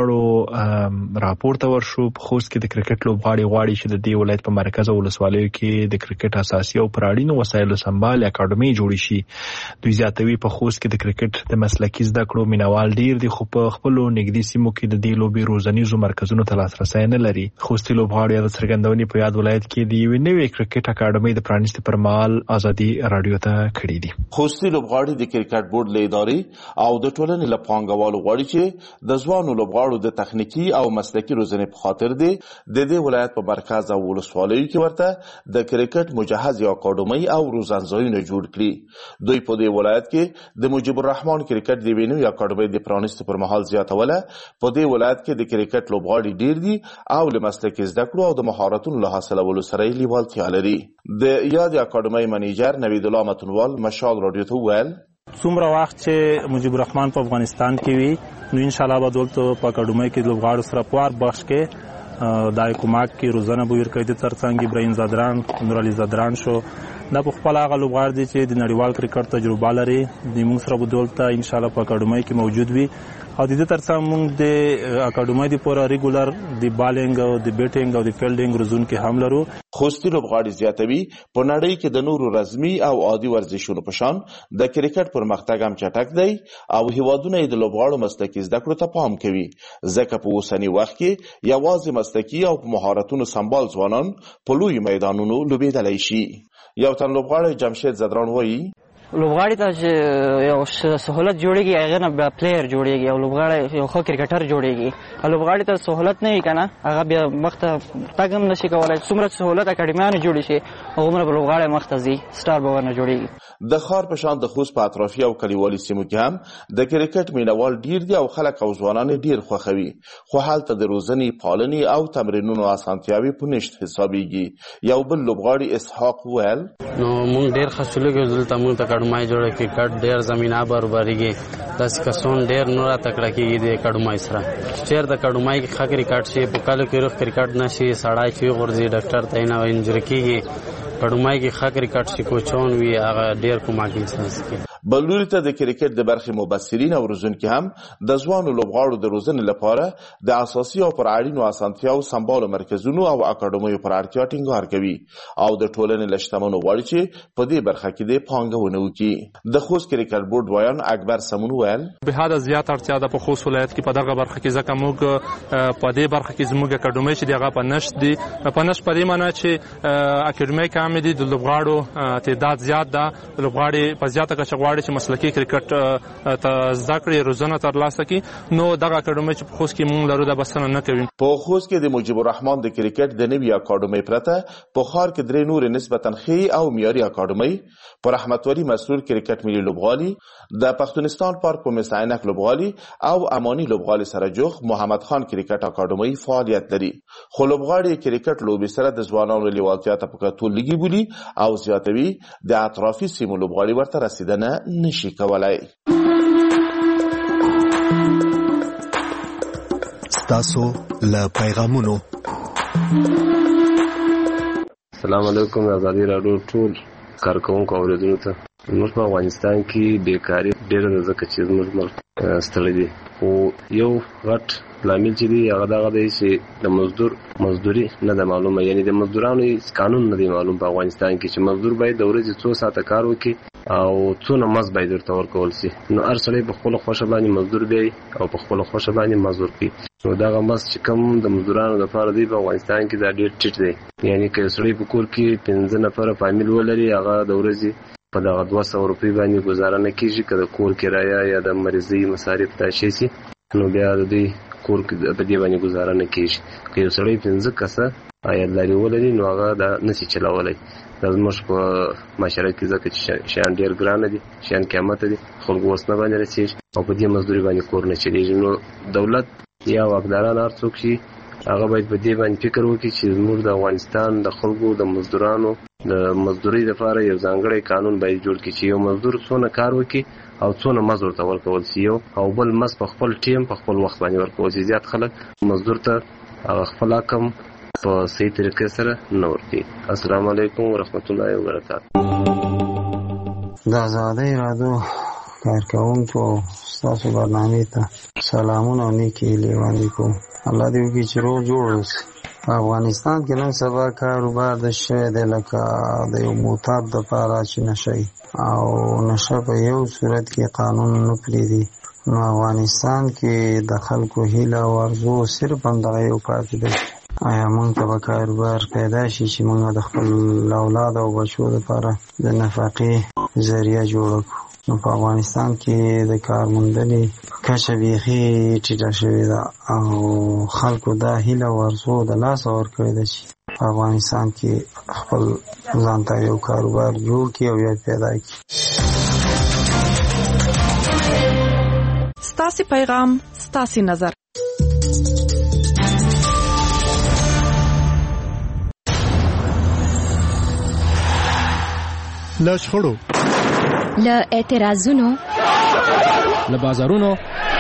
S1: لوبغاړو راپورته ورشو. په خوست کې د کرکټ لوبغاړي غواړي چې د دې ولایت په مرکز او ولسوالیو کې د کرکټ اساسي او پر اړینو وسایلو سمبال اکاډمي جوړې شي. دوی زیاتوي په خوست کې د کرکټ د مسلکي زده کړو مینوال ډیر دي خو په خپلو نږدې سیمو کې د دې لوبې روزنیزو مرکزونو ته لاسرسی نه لري. خوستي لوبغاړي د څرګندونې په یاد ولایت کې د یوې نوې کرکټ اکاډمي د پرانیستي پر مهال ازادي رادیو ته کړي دي.
S19: خوستي لوبغاړي د کرکټ بورډ له ادارې او د ټولنې له پانګوالو غواړي چې د ځوانو لوبغاړو د تخنیکی او مسلکي روزنې په خاطر دی د دې ولایت په مرکز او ولسوالیو کې ورته د کرکټ مجهز اکاډمي او روزنځایونه جوړ کړي. دوی په دې ولایت کې د مجيب الرحمن کرکټ د وینو اکاډمي د پرانیستو پر مهال زیاتوله. په دې ولایت کې د کرکټ لوبغاړي ډیر دي او له مسلکي زده کړو او د مهارتونو له حاصلولو سره لیوالتیا لري. د یاد اکاډمي منیجر نوید الله متنوال مشال رادیو ته ویل
S20: څومره وخت چې مجيب الرحمن په افغانستان کې وي نو ان شاء الله به دلته په اکاډمۍ کې لوبغاړو سره پوار بخش کې دای کومک کې روزانه به ورکړي د ترڅنګ ابراهیم زادران نور علي زادران شو دا په خپل هغه لوبغاړي دي چې د نړیوال کرکټ تجربه لري د موږ سره به دلته ان شاء الله په اکاډمۍ کې موجود وي او د دې ترڅنګ موږ د اکاډمۍ د پوره ریګولر د بالینګ او د بیټینګ او د فیلډینګ روزون کې هم لرو.
S19: خوستي لوبغاړي زیاتوي په نړۍ کې د نورو رسمي او عادي ورزشونو په شان د کرکټ پرمختګ هم چټک دی او هیوادونه د لوبغاړو مسلکي زده کړو ته پام کوي ځکه په اوسنی وخت کې یوازې مسلکي او مهارتونو سمبال ځوانان په لوی میدانونو لوبېدلی شي. یو تن لوبغاړی جمشید زدران وایي
S21: لوبغاړي ته چې یو سہولت جوړیږي هغه نه پلیئر جوړیږي او لوبغاړی یو ښه کرکټر جوړیږي. لوبغاړي ته سہولت نه وي کنه هغه بیا مخته تګ هم نشي کولای. څومره سہولت اکاډمیانو جوړ شي هغومره به لوبغاړی مخته ځي سټار به ورنه جوړیږي.
S19: د ښار په شان د خوست په اطرافي او کلیوالي سیمو کې هم د کرکټ مینوال ډیر دي او خلک او ځوانان ډیر خوښوي خو هلته د روزنې پالنې او تمرینونو اسانتیاوې په نشت حسابېږي. یو بل لوبغاړي اسحاق ویل
S22: نو مونږ ډیر خښلو دلته مونږ ته اکاډمۍ جوړه کرکټ ډیر زمینه برابرېږي داسې کسان ډیر نور تکړه کېږي د اکاډمۍ سره چېر د اکاډمۍ کې ښه کرکټ شي په کلو کې روغ کرکټ نه شي سړی چې غورځي ډاکټر ته نه انجری کېږي اکاډمۍ کې ښه کرکټ شي کوچون وي هغه ډیر کومک انسان کوي.
S19: بل لوري ته د کرکټ د برخې مبصرین او روزونکي هم د ځوانو لوبغاړو د روزنې لپاره د اساسي او پر اړینو اسانتیاو سمبالو مرکزونو او اکاډمیو پر اړتیا ټینګار کوي او د ټولنې له شتمنو غواړي چې په دې برخه کې د پانګونه وکړي. د خوست کرکټ بورډ وایان اکبر سمون ویل
S23: به حد زیات اړتیا ده په خوست ولایت کې په دغه برخه کې ځکه موږ په دې برخه کې زموږ اکاډمۍ چې دغه په نشت دي په نشت په دې معنی چې اکاډمۍ کم دي د لوبغاړو تعداد زیات ده لوبغاړي په زیاته کچه غواړي چې مسلکي کرکټ ته زده کړې روزنه ترلاسه کړي نو دغه اکاډمۍ چې په خوست کې موږ لرو دا بسنه نه کوي.
S19: په خوست کې د مجيب الرحمن د کرکټ د نوي اکاډمۍ پرته په ښار کې درې نور نسبتا ښې او معیاري اکاډمۍ پر رحمت ولی مسرور کرکټ ملي لوبغالي د پښتونستان پارک په مسعینک لوبغالي او امانی لوبغالي سره جوخ محمد خان کرکټ اکاډمۍ فعالیت لري خو لوبغاړي کرکټ لوبي سره د ځوانانو لیوالتیا ته په کتو لګي بولی او زیاتوي د اطرافي سیمو لوبغاړي ورته رسیدنه نشي کولای.
S18: ستاسو له پیغامونو
S24: السلام علیکم آزادی راډیو ټول کارکونکو اوریدونکو ته موږ په افغانستان کې بیکاری ډېره ده ځکه چې زموږ ملک ستړی دی خو یو غټ لامل چې دی هغه دغه دی چې د مزدور مزدوري نه ده معلومه یعنی د مزدورانو قانون نه دی معلوم په افغانستان کې چې مزدور باید د ورځې څو ساعته کار وکړي او څونه مزد باید ورته ورکول شي نو هر سړی په خپله خوښه باندې مزدور دی او په خپله خوښه باندې مزدور کوي نو دغه مزد چې کوم د مزدورانو دپاره دی په افغانستان کې دا ډېر ټیټ دی یعنی که یو سړی په کور کې پنځه نفره فامیل ولري هغه د ورځې په دغه دوه سوه روپۍ باندې ګزاره نه کېږي که د کور کرایه یا د مریضۍ مصارف دا شی سي نو بیا د دوی کور په دې باندې ګزاره نه کېږي که یو سړی پنځه کسه عیادلاري ولري نو هغه دا نشي چلولی دا زموږ په معاشره کې ځکه چې شیان ډېر ګرانه دي شیان قیمته دي خلکو وس نه باندې رسېږي او په دې مزدوري باندې کور نه چلېږي نو دولت یا واکداران هر څوک شي هغه باید په دې باندې فکر وکړي چې زموږ د افغانستان د خلکو د مزدورانو د مزدورۍ لپاره یو ځانګړی قانون باید جوړ کړي چې یو مزدور څونه کار وکړي او څونه مزد ورته ورکول شي یو او بل مزد په خپل ټیم په خپل وخت باندې ورکول شي زیات خلک مزدور ته هغه خپل حکم په صحیح طریقې سره نه ورکوي. السلام علیکم ورحمت الله وبرکاته.
S25: د آزادۍ راډیو کارکوونکو ستاسو برنامې ته سلامونه او نیکې هیلې وړاندې کوم. الله دې وکړي چې روغ جوړ اوسئ. په افغانستان کې نن سبا کاروبار د شی دی لکه د یو معتاد دپاره چې نشه او نشه په یو صورت کې قانون نه پرېږدي نو افغانستان کې د خلکو هیله او ارزو صرف همدغه یو پاتې دی. آیا موږ ته به کاروبار پیدا شي چې موږ د خپل اولاد او بچو دپاره د نفقې ذریعه جوړه کړو نو په افغانستان کې د کار موندنې کچه بیخي ټیټه شوې ده او خلکو دا هیله او ارزو د لاسه ورکړې ده چې په افغانستان کې خپل ځان ته یو کاروبار جوړ کړي او یا پیدا کړي.
S4: ستاسې پیغام ستاسې نظر.
S15: له شخړو
S5: له اعتراضونو،
S6: له بازارونو،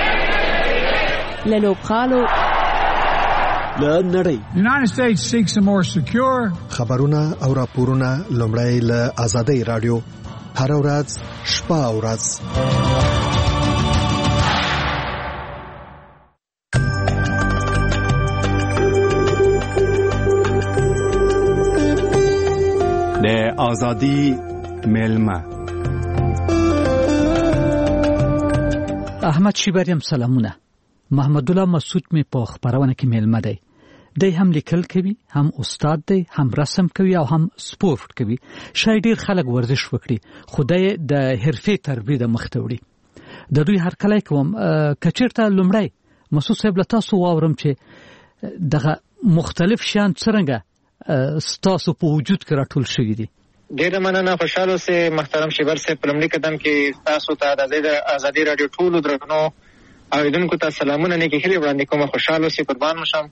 S5: له لوبغالو،
S6: له نړۍ.
S8: United States seeks a more secure.
S18: خبرونه او راپورونه لومړی له آزادۍ رادیو هر ورځ شپه او ورځ.
S9: د آزادی ملمه
S11: احمد شیبریم سلامونه. محمد الله مسعود می په خبرونه کې ملمه دی. دی هم لیکل کوي، هم استاد دی، هم رسم کوي او هم سپورت کوي. شاید ډیر خلک ورزش وکړي، خدای د حرفې تربیه د مخ ته وړي. د دوی هر کله کوم کچیرته لومړی مسعود صاحب له تاسو واورم چې دغه مختلف شیان څنګه ستاسو په وجود کې راټول شوي دي.
S26: ډیره مننه، خوشاله اوسئ محترم شیبر صاحب. په لومړي قدم کې تاسو ته د آزادۍ رادیو ټولو درنو اوریدونکو ته سلامونه نیکې هیلې وړاندې کوم. خوشاله اوسئ، قربان مشم.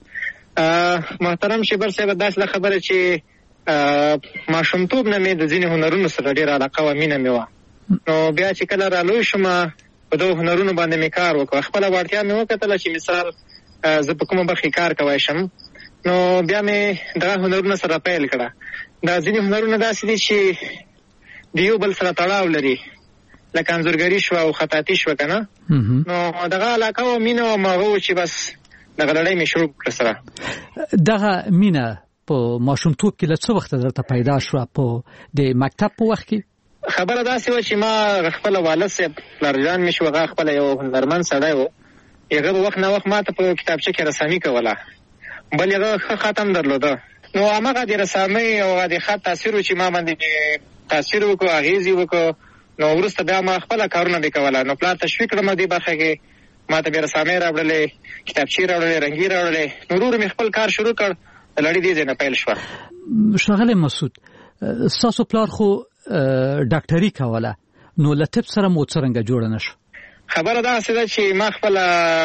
S26: محترم شیبر صاحب، داسې خبره چې ماشومتوب نه مې د ځینې هنرونو سره ډېره علاقه وه، مینه مې وه. نو بیا چې کله رالوی شوم په دغو هنرونو باندې مې کار وکړ. خپله وړتیا مې وکتله چې مثال زه په کومه برخې کار کوی شم، نو بیا مې دغه هنرونه سره پیل کړه. دا ځینې هنرونه داسې دي چې د یو بل سره تړاو لري، لکه انځورګري شوه او خطاطي شوه که نه. نو دغه علاقه وه، مینه وه، هغه و چې بس دغه لړۍ مې شروع کړه سره.
S11: دغه مینه په ماشومتوب کې له څه وخته درته پیدا شوه؟ په د مکتب په وخت کې؟
S26: خبره داسې وه چې ما خپله والد صاحب پلارجان مې شو، هغه خپله یو هنرمند سړی و. هغه به وخت نه وخت ما ته په کتابچه کې رسامي کوله، بل هغه ښه خط هم درلوده. نو هماغه د رسامۍ او د خط تاثیر و چې ما باندې تاثیر وکړو، اغېز یې وکړو. نو وروسته بیا ما خپله کارونه دې کوله. نو پلار تشویق کړم دې برخه کې، ما ته بیا رسامۍ راوړلې، کتابچې راوړلې، رنګي راوړلې. نو ورو ورو مې خپل کار شروع کړ، د لړۍ دې ځای نه پیل شوه.
S11: ښاغلی مسعود، ستاسو پلار خو ډاکټري کوله، نو له طب سره مو څرنګه جوړه نه شو؟
S26: خبره داسې ده چې ما خپله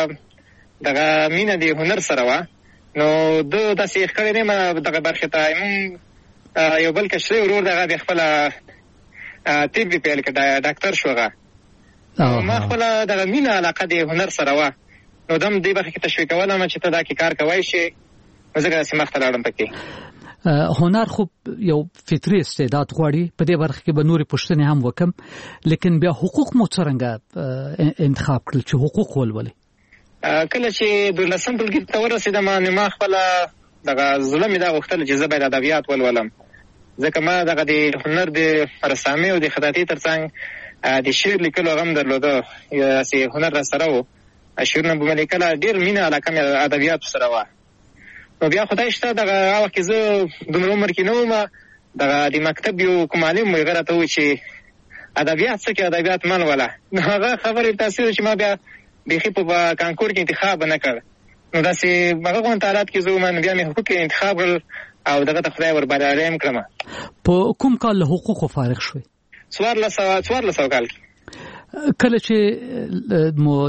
S26: دغه مینه د هنر سره وه، نو ده داسې یې ښکړی نه یم دغه برخې ته. مونږ یو بل کشری ورور دغه د خپله طب یې پیل کړه، ډاکټر شو هغه. ما خپله دغه مینه علاقه د هنر سره وه، نو دم دې برخې کې تشویق کولم چې ته دا کې کار کوی شې، نو ځکه داسې مخته لاړم پکې.
S11: هنر خو یو فطري استعداد غواړي، په دې برخه کې به نورې پوښتنې هم وکم، لیکن بیا حقوق مو څرنګه انتخاب کړل چې حقوق ولولئ؟
S26: کله چې دولسم ټولګي ته ورسېدم، نو ما خپله دغه زړه مې دا غوښتل چې زه باید ادبیات ولولم، ځکه ما دغه د هنر د رسامۍ او د خطاطۍ تر څنګ د شعر لیکلو هغه هم درلوده، داسې هنر را سره و. شعرونه به مې لیکله، ډېر مینه علاقه مې ادبیاتو سره وه. نو بیا خدای شته دغه هغه وخت کې زه دومره عمر کې نه وم، دغه د مکتب یو کوم معلم و، هغه راته وویل چې ادبیات څه کې ادبیات من وله. نو هغه خبرې تاثیر چې ما بیا بیخي په کانکور کې انتخاب نه کړ. نو داسې هغه غونډه حالات کې زه وم، بیا مې حقوق انتخاب کړل او دغه ته خدای ور بریالی هم کړم.
S11: په کوم کال له حقوقو فارغ شوې؟
S26: څوارلس سوه څوارلس سوه کال کې.
S11: کله چې مو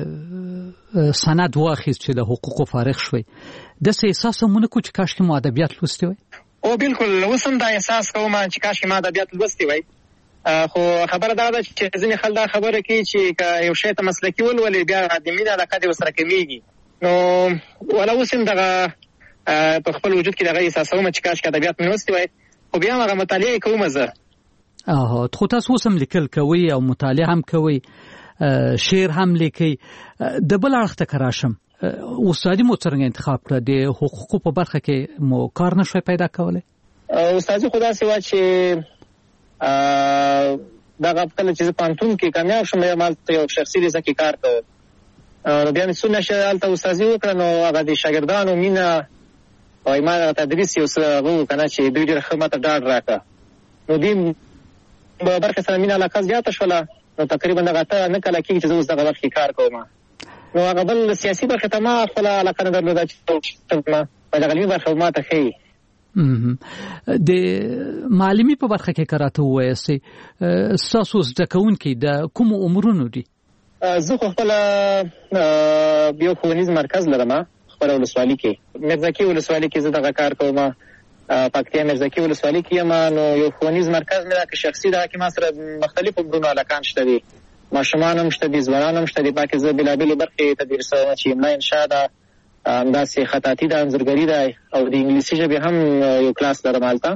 S11: د سند واخیست چې د حقوقو فارغ شوې، داسې احساس هم ونه کړو چې کاشکې مو ادبیات لوستي وای؟
S26: او بالکل، اوس هم دا احساس کوم چې کاشکې ما ادبیات لوستي وای. خو خبره دا ده چې ځینې خلک دا خبره کوي چې که یو شی ته مسلکي ولولې، بیا د مینې علاقه دې ورسره کمېږي. نو ولا اوس هم دغه په خپل وجود کې دغه احساسوم چې کاشکې ادبیات مې لوستي وای، خو بیا هم هغه مطالعه یې کوم زه.
S11: آها، خو تاسو اوس هم لیکل کوئ او مطالعه هم کوئ، شعر هم لیکئ. د بل اړخ ته که راشم، استادي مو څرنګه انتخاب کړه؟ د حقوقو په برخه کې مو کار نه شوی پیدا کولی؟
S26: استادي خو داسې وه چې دغه کله چې زه پوهنتون کې کامیاب شوم، بیا ما هلته یو شخصي لیسه کې کار کوم. نو بیا مې څو میاشتې هلته استادي وکړه، نو هغه د شاګردانو مینه او ما تدریس یو څه هغه و که نه چې دوی ډېره ښه ماته ډاډ راکړه. نو دې برخې سره مینه علاقه زیاته شوله. نو تقریبا دغه اته نه کاله کېږي چې زه اوس دغه برخې کې کار کوم. نو هغه بل سیاسي برخې ته ما خپله علاقه نه درلوده چې په دغه علمي برخه ما ته ښیي.
S11: د معلمي په برخه کې که راته ووایاستئ، ستاسو زده کوونکي د کومو عمرونو دي؟
S26: زه خو خپله یو ښوونیز مرکز لرم، خپله ولسوالي کې، میرزکي ولسوالي کې زه دغه کار کوم. پکتیا میرزکي ولسوالۍ کې یم. نو یو ښوونیز مرکز مې دا که شخصي دا کې ما سره مختلفو عمرونو هلکان شته دي، ماشومان هم شته دي، ځوانان هم شته دي. پکې زه بېلابېلې برخې تدریسوم چې املا انشا ده، همداسې خطاطي ده، انځورګري ده، او د انګلیسي ژبې هم یو کلاس لرم هلته.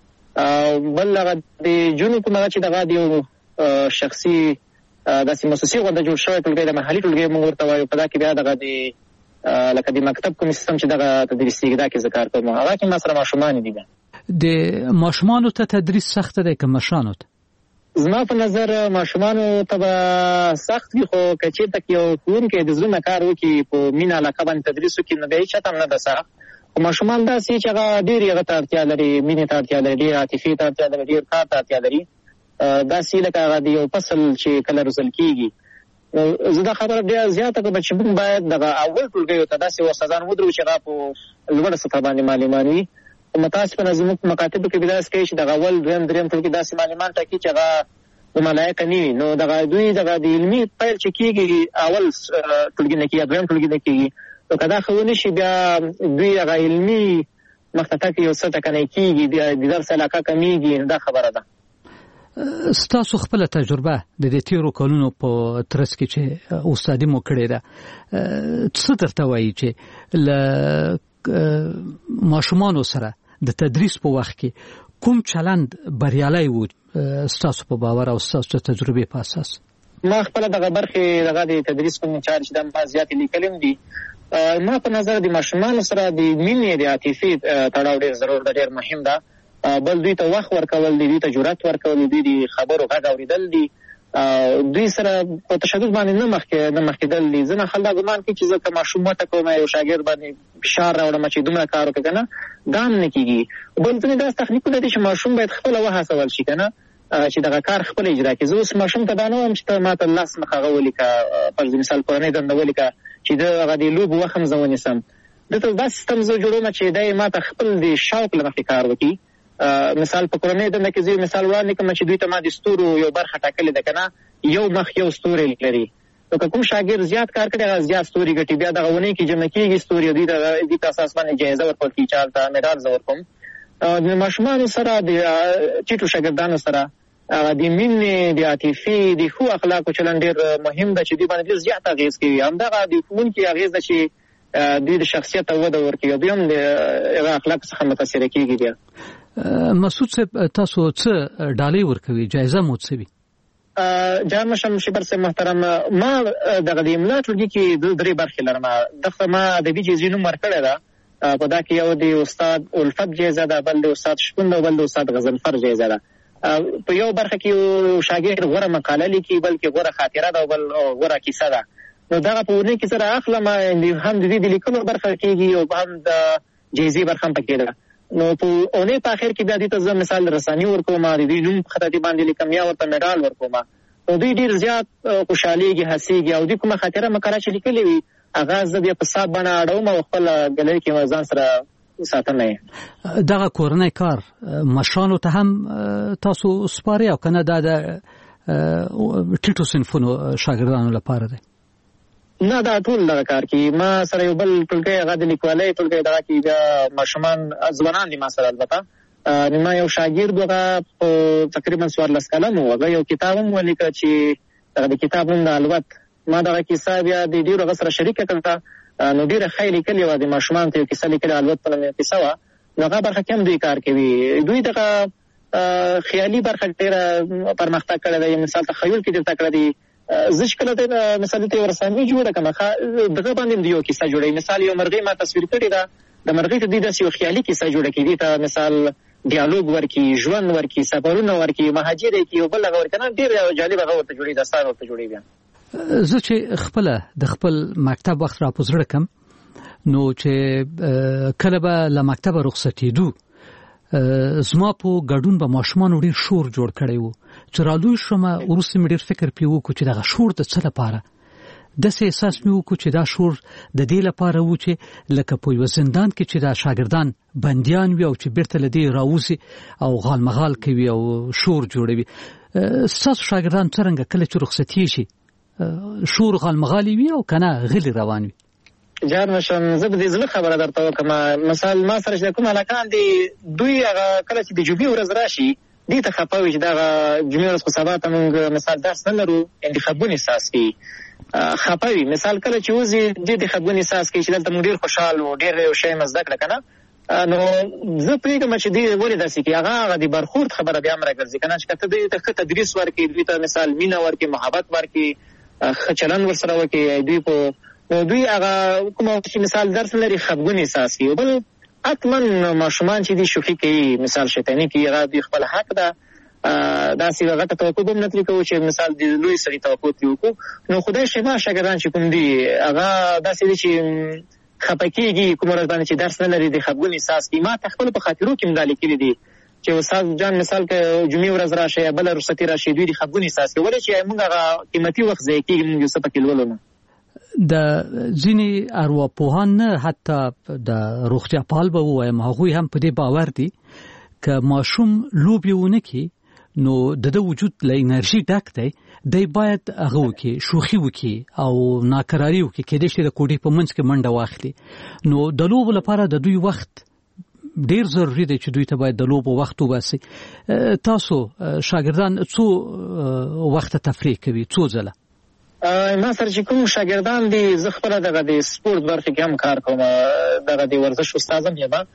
S26: بل هغه د جون کومه چې دغه د یو شخصي داسې مؤسسې غونډه جوړ شوی ټولګی د محلي ټولګی موږ ورته وایو. په دا کې بیا دغه د لکه د مکتب کوم سیستم چې دغه تدریسي دا کې زه کار کوم، هغه کې ما سره ماشومان دي.
S11: د ماشومانو ته تدریس سخت دی که مشرانو ته؟
S26: زما په نظر ماشومانو ته به سخت وي، خو که چېرته کې یو ښوونکی د زړه نه کار وکړي، په مینه علاقه باندې تدریس وکړي، نو بیا هېڅ چاته هم نه ده سخت. خو ماشومان داسې چې هغه ډېرې هغه ته اړتیا لري، مینې ته اړتیا لري، ډېر عاطفې ته اړتیا لري، ډېر کار ته اړتیا لري. داسې لکه هغه د یو فصل چې کله روزل کېږي. زه دا خبره ډېره زیاته کړم چې موږ باید دغه اول ټولګیو ته داسې استادان ودرو چې هغه په لوړه سطحه باندې معلمان وي. خو متاسفانه زموږ په مکاتبو کې داسې کوي چې دغه اول دویم درېیم ټولګي داسې معلمان ټاکي چې هغه ملایقه نه وي. نو دغه دوی دغه د علمي پیل چې کېږي اول ټولګي نه کېږي، دویم ټولګي نه کېږي، نو که دا ښه ونه شي بیا دوی هغه علمي مخته تګ یو څه ټکنی کېږي، د درس علاقه کمیږي. نو دا خبره ده.
S11: ستاسو خپله تجربه د دې تیرو کلونو په ترڅ کې چې استادي مو کړې ده، څه درته وایي چې له ماشومانو سره د تدریس په وخت کې کوم چلند بریالی و ستاسو په باور او ستاسو تجربې په اساس؟
S26: ما خپله دغه برخې دغه د تدریس کوم چارې چې دا ما زیاتې لیکلي دي. ما په نظر د ماشومانو سره د مینې د عاطفې تړاو ډېر ضرور ده، ډېر مهم ده. بل دوی ته وخت ورکول دي، دوی ته جرأت ورکول دي، د خبرو غږ اورېدل دي، دوی سره په تشدد باندې نه مخکې نه مخکېدل دي. ځینې خلک دا ګمان کوي چې زه که ماشوم وټکوم یو شاګرد باندې فشار راوړم چې دومره کار وکړه، که نه دا هم نه کېږي. بل ځینې داسې تخنیکونه دي چې ماشوم باید خپله وهڅول شي، که نه چې دغه کار خپله اجرا کړي. زه اوس ماشوم ته دا نه وایم چې ته ما ته لس مخ هغه ولیکه، فرض مثال کورنۍ دنده ولیکه چې د هغه د لوبو وخت هم زه ونیسم. دلته دا سیستم زه جوړوم چې دی ما ته خپل د شوق له مخې کار وکړي. مثال په کورنۍ دنده کې زه مثال وړاندې کوم چې دوی ته ما د ستورو یو برخه ټاکلې ده، که نه یو مخ یو ستوری لري. نو که کوم شاګرد زیات کار کړي هغه زیات ستوري ګټي، بیا دغه ونې کې جمع کېږي ستوري، دوی ته دوی ته اساس باندې جایزه ورکول کېږي، چا ته مډال زه ورکوم. د ماشومانو سره د ټیټو شاګردانو سره د مینې، د عاطفې، د ښو اخلاقو چلند ډېر مهم ده چې دوی باندې ډېر زیات اغېز کوي. همدغه د ښوونکي اغېز ده چې دوی د شخصیت ته وده ورکوي، دوی هم د هغه اخلاقو څخه متاثره کېږي. بیا
S11: مسعود صاحب تاسو څه ډالۍ ورکوي، جایزه مو څه وي؟
S26: جان مشم شبر صاحب محترم، ما دغه د املا ټولګي کې درې برخې لرم. دغه ما ادبي جایزې نوم ورکړی ده. په دا کې یو د استاد الفت جایزه ده، بل د استاد شپون ده، بل د استاد غضنفر جایزه ده. په یو برخه کې یو شاګرد غوره مقاله لیکي، بلکې غوره خاطره ده، او بل غوره کیسه ده. نو دغه په ونې کې سره اخلم، هم د دې د لیکلو برخه کېږي او هم د جایزې برخه هم پکې ده. نو په اونۍ په اخر کې بیا دې ته زه مثال رساني ورکوم، د دوی نوم په خطاطي باندې لیکم یا ورته مډال ورکوم. نو دوی ډېر زیات خوشحالېږي، هڅېږي، او دوی کومه خاطره مقاله چې لیکلې وي هغه زه بیا په صاحب باندې اړوم او خپله ګلري کې ځان سره ساتنه یې.
S11: دغه کورنی کار مشرانو ته هم تاسو سپارئ او که نه دا د ټیټو صنفونو شاګردانو لپاره دی؟
S26: نه، دا ټول دغه کار کوي. ما سره یو بل ټولګی هغه د لیکوالۍ ټولګی دغه کې بیا ماشومان ځوانان دي ما سره. البته ما یو شاګرد هغه په تقریبا څوارلس کلن و، هغه یو کتاب هم ولیکه چې دغه د کتاب نوم د الوت. ما دغه کیسه بیا د ډېرو هغه سره شریکه کړه، نو ډېره ښه یې لیکلې وه. د ماشومانو ته یو کیسه لیکلې الوت په نوم کیسه وه. نو هغه برخه کې هم دوی کار کوي. دوی دغه خیالي برخه ډېره پرمختګ کړی دی. مثال تخیل کې ډېر تکړه دي. زه چې کله ته مثال ته ورسامي جوړه کړم، دغه باندې د یو کیسه جوړوي. مثال یو مرغۍ ما تصویر کړې ده، د مرغۍ ته دوی داسې یو خیالي کیسه جوړه کړي، دې ته مثال ډیالوګ ورکړي، ژوند ورکړي، سفرونه ورکړي، مهاجر یې کړي، یو بل هغه ورکړي. ډېر جالب هغه ورته جوړوي، داستان ورته جوړوي. بیا
S11: زه چې خپله د خپل مکتب وخت را په زړه کم، نو چې کله به له مکتبه رخصتېدو زما په ګډون به ماشومانو ډېر شور جوړ کړی و. چې رالوی شوم وروسته مې ډېر فکر پرې وکړو چې دغه شور د څه لپاره. داسې احساس مې وکړو چې دا شور د دې لپاره و چې لکه په یوه زندان کې چې دا شاګردان بندیان وي او چې بیرته له دې راوځي او غالمغال کوي او شور جوړوي. ستاسو شاګردان څرنګه کله چې رخصتي شي شور غالمغالي وي او که نه غلي روان وي؟
S26: جان مشم زه به دې زړه خبره درته وکړم. مثال ما سره چې کوم هلکان دي دوی هغه کله چې د جمعې ورځ راشي دې ته خفه وي چې دغه جمعې ورځ خو سبا ته موږ مثال درس نه لرو، انتخابونه احساس کوي، خفه وي. مثال کله چې وځي دې د خبرونې احساس کوي چې دلته موږ ډېر خوشحال وو، ډېر یو شی مو زده کړه که نه. نو زه پوهېږم چې دوی ولې داسې کوي. هغه هغه د برخورد خبره بیا هم راګرځي که نه، چې که ته دوی ته ښه تدریس ورکړي، دوی ته مثال مینه ورکړي، محبت ورکړي، ښه چلند ورسره وکړي دوی په نو دوی هغه کوم چې مثال درس نه لري خفګون احساس کوي. بل حتما ماشومان چې دي شوخي کوي، مثال شیطاني کوي، هغه دوی خپل حق ده. داسې غټه توقع به هم نه ترې کوو چې مثال د لوی سړي توقع ترې وکړو. نو خدای شفا شاګردان چې کوم دي هغه داسې دي چې خفه کېږي کوم ورځ باندې چې درس نه لري د خفګون احساس کوي. ما ته خپل په خاطرو کې هم دا لیکلي دي چې استاد جان مثال که جمعې ورځ راشي یا بله رخصتي راشي دوی د خفګون احساس کوي. ولې چې موږ هغه قیمتي وخت ضایع کېږي، موږ یو څه پکې لولو نه.
S11: د ځینې ارواپوهان نه حتی د روغتیا پال به ووایم هغوی هم په دې باور دي که ماشوم لوبې ونه کړي نو د ده وجود له انرژي ډک دی، دی باید هغه وکړي، شوخي وکړي او ناکراري وکړي، کېدای شي د کوټې په منځ کې منډه واخلي. نو د لوبو لپاره د دوی وخت ډیر ضروري دی چې دوی ته باید د لوبو وخت وباسي. تاسو شاګردان څو وخت تفریح کوي، څو ځله؟
S26: ما سره چې کوم شاګردان دي زه خپله دغه د سپورت برخې کې هم کار کوم، دغه د ورزش استاد هم یم.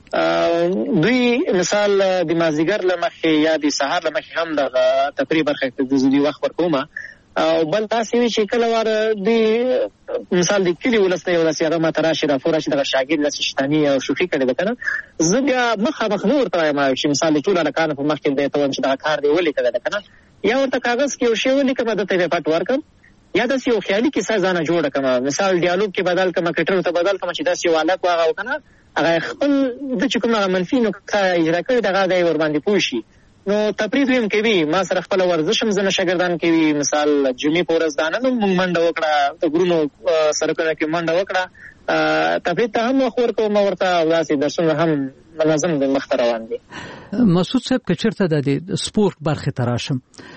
S26: دوی مثال د مازدیګر له مخکې یا د سهار له مخکې هم دغه تفریح برخې ته د دوی وخت ورکوم. او بل داسې وي چې کله واره دوی مثال د کلي ولس نه یو داسې هغه ماته راشي راپور راشي دغه شاګرد داسې شیطاني او شوخي کړې ده که نه، زه بیا مخامخ نه ورته وایم چې مثال د ټولو هلکانو په مخ کې دی ته وایم چې دغه کار دی ولیکه ده که نه، یا ورته کاغذ کې یو شی ولیکم دته یې پټ ورکړم، یا داسې یو خیالي کیسه ځانه جوړه کړم. مثال ډیالوګ کې بدل کړم، کرکټر ته بدل کړم چې داسې یو هلک واغه که نه هغه خپل د چې کوم هغه منفي نکته اجرا کړې دغه دی ورباندې پوه شي. نو تفریح دوی هم کوي. ما سره خپله ورزش هم ځینې شاګردان کوي. مثال جمعې په ورځ دا نه نو موږ منډه وکړه، د غرونو سړکونو کې منډه وکړه، تفریح ته هم وخت ورکوم ورته، او داسې درسونه هم منظم د مخته روان دي.
S11: مسعود صاحب که چېرته د سپورت برخې ته راشم،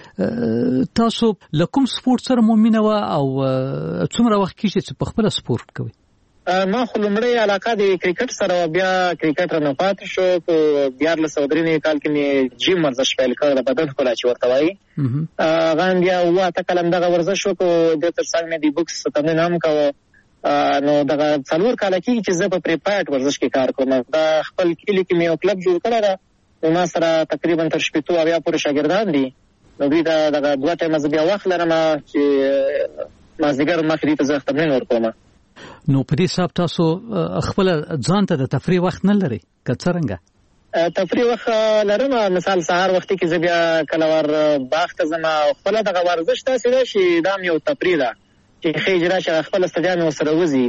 S11: تاسو له کوم سپورت سره مو مینه وه او څومره وخت کېږي چې په خپله سپورت کوئ؟
S26: ما خو لومړی علاقه د کرکټ سره وه، بیا کرکټ رانه پاتې شو. په دیارلس سوه درې نوي کال کې مې جیم ورزش پیل کړ، د بدن ښکلا چې ورته وایي. هغه هم بیا اووه اته کاله همدغه ورزش وکړو. دې تر څنګ مې د بوکس تمرین هم کوه. نو دغه څلور کاله کېږي چې زه په پریپایډ ورزش کې کار کوم. دا خپل کلي کې مې یو کلب جوړ کړی ده. نو ما سره تقریبا تر شپېتو اویا پورې شاګردان دي. نو دوی ته دغه دوه ټایمه زه بیا وخت لرم چې مازدیګر مخکې دوی ته زه تمرین ورکوم.
S11: نو په دې حساب تاسو خپل ځان ته د تفریح وخت نه لرئ که څرنګه؟
S26: تفریح وخت لرم. مثال سهار وختي کې زه بیا کله ور باغ ته ځم او خپله دغه ورزش داسې ده چې دا هم یو تفریح ده چې ښه اجرا شي، خپله ستړیا مې ورسره وځي.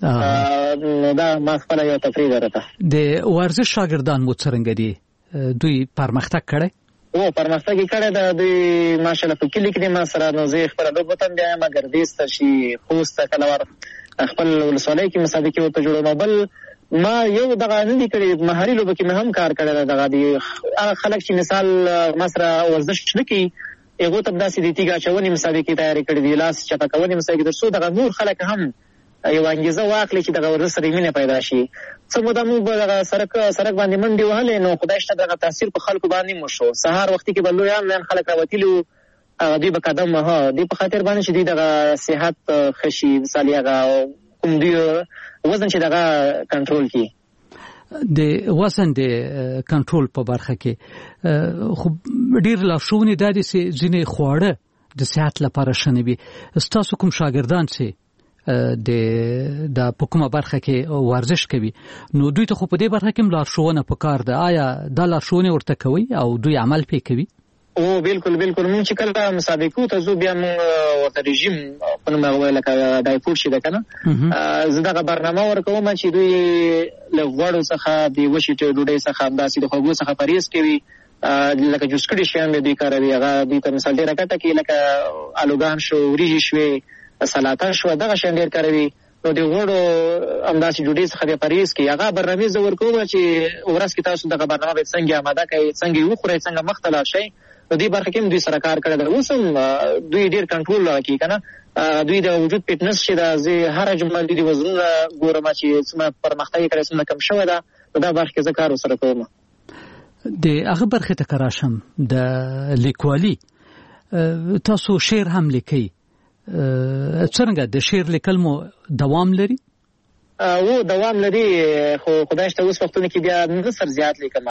S26: نو دا ما خپله یو تفریح ده راته.
S11: د ورزش شاګردان مو څرنګه دي؟ دوی پرمختګ کړی؟
S26: او پرمختګ یې کړی ده. دوی ماشاءالله په کلي کې دي ما سره. نو زه خپله لوبو ته هم بیایم، ګردیز ته شي، خوست ته کله ور خپل ولسوالۍ کې مسابقې ورته جوړوم. بل ما یو دغه نه دي کړي، مهاري لوبه کې مې هم کار کړی دی. دغه دي هغه خلک چې مثال ما سره ورزش نه کوي هغو ته داسې د تیږه اچونې مسابقې تیارې کړي دي، لاس چپه کونې مسابقې، تر څو دغه نور خلک هم یو انګېزه واخلي چې دغه ورزش سره مینه پیدا شي. څه موده موږ به دغه سړک سړک باندې منډې وهلې، نو خدای شته دغه تاثیر په خلکو باندې مو شو. سهار وختي کې به لویان لویان خلک راوتلي وو، دوی به قدم وهه. دوی په خاطر باندې چې دوی دغه صحت ښه شي، مثال هغه کوم دوی وزن چې دغه کنټرول کړي.
S11: د وزن د کنټرول په برخه کې خو ډېر لارښوونې دا دي چې ځینې خواړه د صحت لپاره ښه نه وي. ستاسو کوم شاګردان چې د د په کومه برخه کې ورزش کوي نو دوی ته خو په دې برخه کې هم لارښوونه پکار ده. آیا دا لارښوونې ورته کوي او دوی عمل پې کوي؟
S26: او بالکل بالکل. موږ چې کله مسابقو ته ځو بیا موږ ورته رژیم په نوم هغه لکه ډای فوډ شي ده که نه، زه دغه برنامه ورکوم چې دوی له غوړو څخه د وچې ډوډۍ څخه همداسې د خوږو څخه پرهیز کوي. لکه جوس کړي شیان دوی کاروي، هغه دوی ته مثال ډېره ګټه کوي، لکه آلوګان شو، وریجې شوې، سلاته شوه، دغه شیان ډېر کاروي. نو د غوړو همداسې ډوډۍ څخه بیا پرهیز کوي. هغه برنامې زه ورکوم چې ورځ کې تاسو دغه برنامه باید څنګه اماده کوئ، څنګه یې وخورئ، څنګه مخته لاړ شئ. نو دې برخه کې دوی سره کار کړی دی. اوس هم دوی ډېر کنټرول کوي که نه. دوی د وجود فټنس چې ده زه هره جمله دوی د وزنونه ګورم چې څومره پرمختګ یې کړی څومره کم شوی ده. په دا برخه کې زه کار ورسره کوم.
S11: د هغه برخې ته که راشم د لیکوالي تاسو شعر هم لیکئ. څرنګه د شعر لیکل مو دوام لري؟
S26: و دوام لري خو خدای شته اوس وختونه کې بیا نثر زیات لیکم،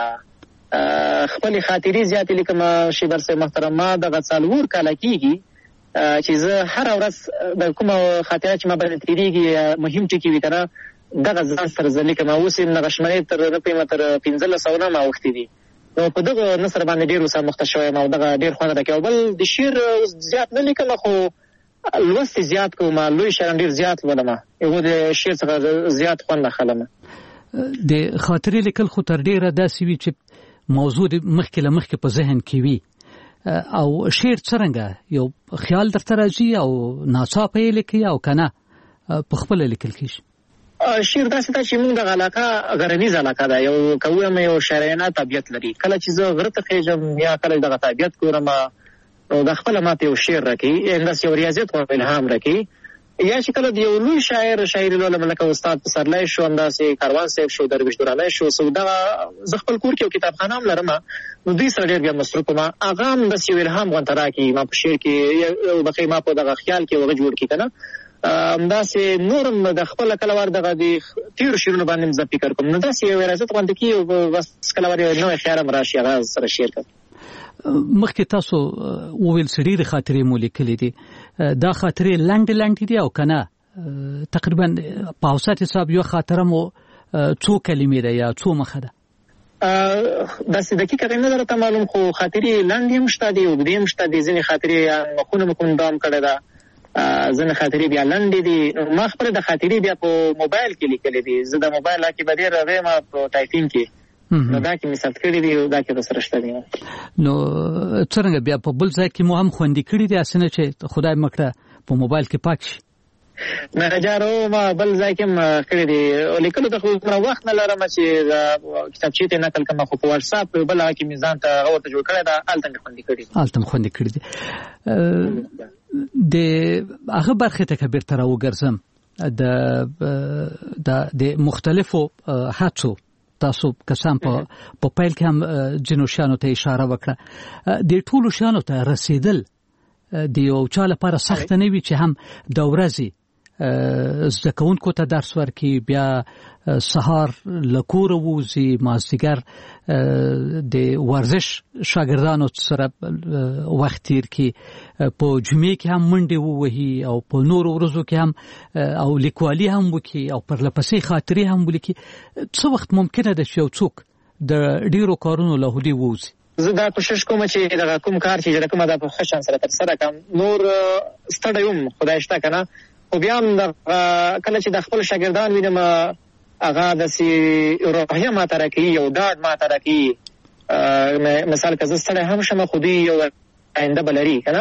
S26: خپلې خاطرې زیاتې لیکم. شیبر صاحب محترم ما دغه څلور کاله کېږي چې زه هره ورځ د کومه خاطره چې ما باندې تېرېږي مهم ټکي وي که نه دغه ځان سره زه لیکم. اوس یې دغه شمېرې تر نه پوهېږم تر پېنځلس سوه نه ما اوښتې دي. نو په دغه نثر باندې ډېر اوس مخته شوی یم او دغه ډېر خوند راکوي. او بل د شعر زیات نه لیکم خو لوست زیات کوم، لوی شعران ډېر زیات لولم، یو د شعر څخه زیات خوند اخلم.
S11: د خاطرې لیکل خو تر ډېره داسې وي چې موضوع د مخکې له مخکې په ذهن کې وي، او شعر څرنګه یو خیال درته راځي او ناڅاپه یې لیکي او که نه په خپله لیکل کېږي؟
S26: شعر داسې ده چې موږ دغه علاقه غرنیزه علاقه ده، یو که ووایم یو شاعرانه طبیعت لري. کله چې زه غره ته خېږم یا کله دغه طبیعت ګورم نو د خپله ماته یو شعر راکوي، همداسې یو ریاضیت او الهام راکوي. یا چې کله د یو لوی شاعر شاعري لولم لکه استاد پسرلی شو، همداسې کاروان صاحب شو، درویش درانی شو، سو دغه زه خپل کور کې یو کتابخانه هم لرم، نو دوی سره ډېر بیا مصروف وم. هغه هم داسې یو الهام غونته راکوي ما په شعر کې، بخې ما په دغه خیال کې هغه جوړ کړي که نه. همداسې نور هم د خپله کله ور دغه د تېرو شعرونو باندې هم زه فکر کوم، نو داسې یو ریاضت غونته کېږي او بس کله ور یو نوی خیال هم راشي هغه سره شعر کوم.
S11: مخکې تاسو وویل چې ډېرې خاطرې مو لیکلې دي، دا خاطرې لنډې لنډې دي او که نه تقریبا په اوسط حساب یو خاطره مو څو کلمې ده یا څو مخه ده؟
S26: داسې دقیق هغې نه درته معلوم، خو خاطرې لنډې هم شته دي، اوږدې هم شته دي. ځینې خاطرې مخونه مو کوم دام کړې ده، ځینې خاطرې بیا لنډې دي. ما خپله د خاطرې بیا په موبایل کې لیکلې دي. زه د موبایل لا کې به ډېر ویم په ټایپینګ کې، نو دا کې مې ثبت کړي دي او دا کې درسره شته دي.
S11: نو څرنګه بیا په بل ځای کې مو هم خوندي کړي دي، هسې نه چې خدای مه کړه په موبایل کې پاک شي؟
S26: نه جارو ما بل ځای کې هم کړي دي. لیکلو ته خو دومره وخت نه لرم چې کتابچې ته نقل کړم، خو په واټساپ بل هغه کې مې ځان ته هغه ورته جوړ کړی ده، هلته مې خوندي کړي دي.
S11: هلته مې خوندي کړي دي. د هغه برخې ته که بیرته راوګرځم، د مختلفو هڅو تاسو کسان په پیل کې هم ځینو شیانو ته اشاره وکړه، د ټولو شیانو ته رسیدل د یو چا لپاره سخته نه وي چې هم د ورځې زده کوونکو ته درس ورکړي، بیا سهار له کوره ووځي، مازدیګر د ورزش شاګردانو سره وخت تیر کړي، په جمعې کې هم منډې ووهي او په نورو ورځو کې هم او لیکوالي هم وکړي او پرله پسې خاطرې هم ولیکي. څه وخت ممکنه ده چې یو څوک د ډېرو کارونو له هودې ووځي؟
S26: زه دا کوشش کوم چې دغه کوم کار چې اجرا کوم دا په ښه شان سره ترسره کړم. نور ستړی وم خدای شته که نه، خو بیا هم کله چې د خپل شاګردان وینم هغه داسې روحیه ماته راکوي، یو ډاډ ماته راکوي. مثال که زه ستړی هم شم خو دوی یو آینده به لري که نه،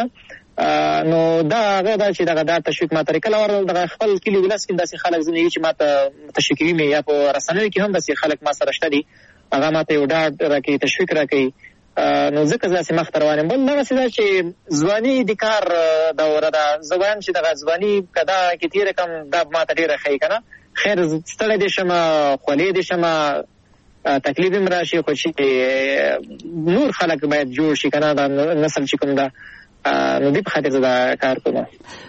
S26: نو دا هغه ده چې دغه دا تشویق ماته راکوي. کله ور دغه خپل کلي ولس کې داسې خلک ځینې وي چې ماته تشویقوي مې، یا په رسنیو کې هم داسې خلک ما سره شته دي، هغه ماته یو ډاډ راکوي، تشویق راکوي. نو ځکه زه داسې مخته روان یم. بل دغسې ده چې ځواني د کار دوره ده. زه وایم چې دغه ځواني که دا کې تېره کړم دا ماته ډېره ښایي که نه. خیر ستړی دې شم، خولې دې شم، تکلیف هم راشي، خو چې نور خلک باید جوړ شي که نه، دا نسل چې کوم ده، نو دې په خاطر زه دا کار کوم.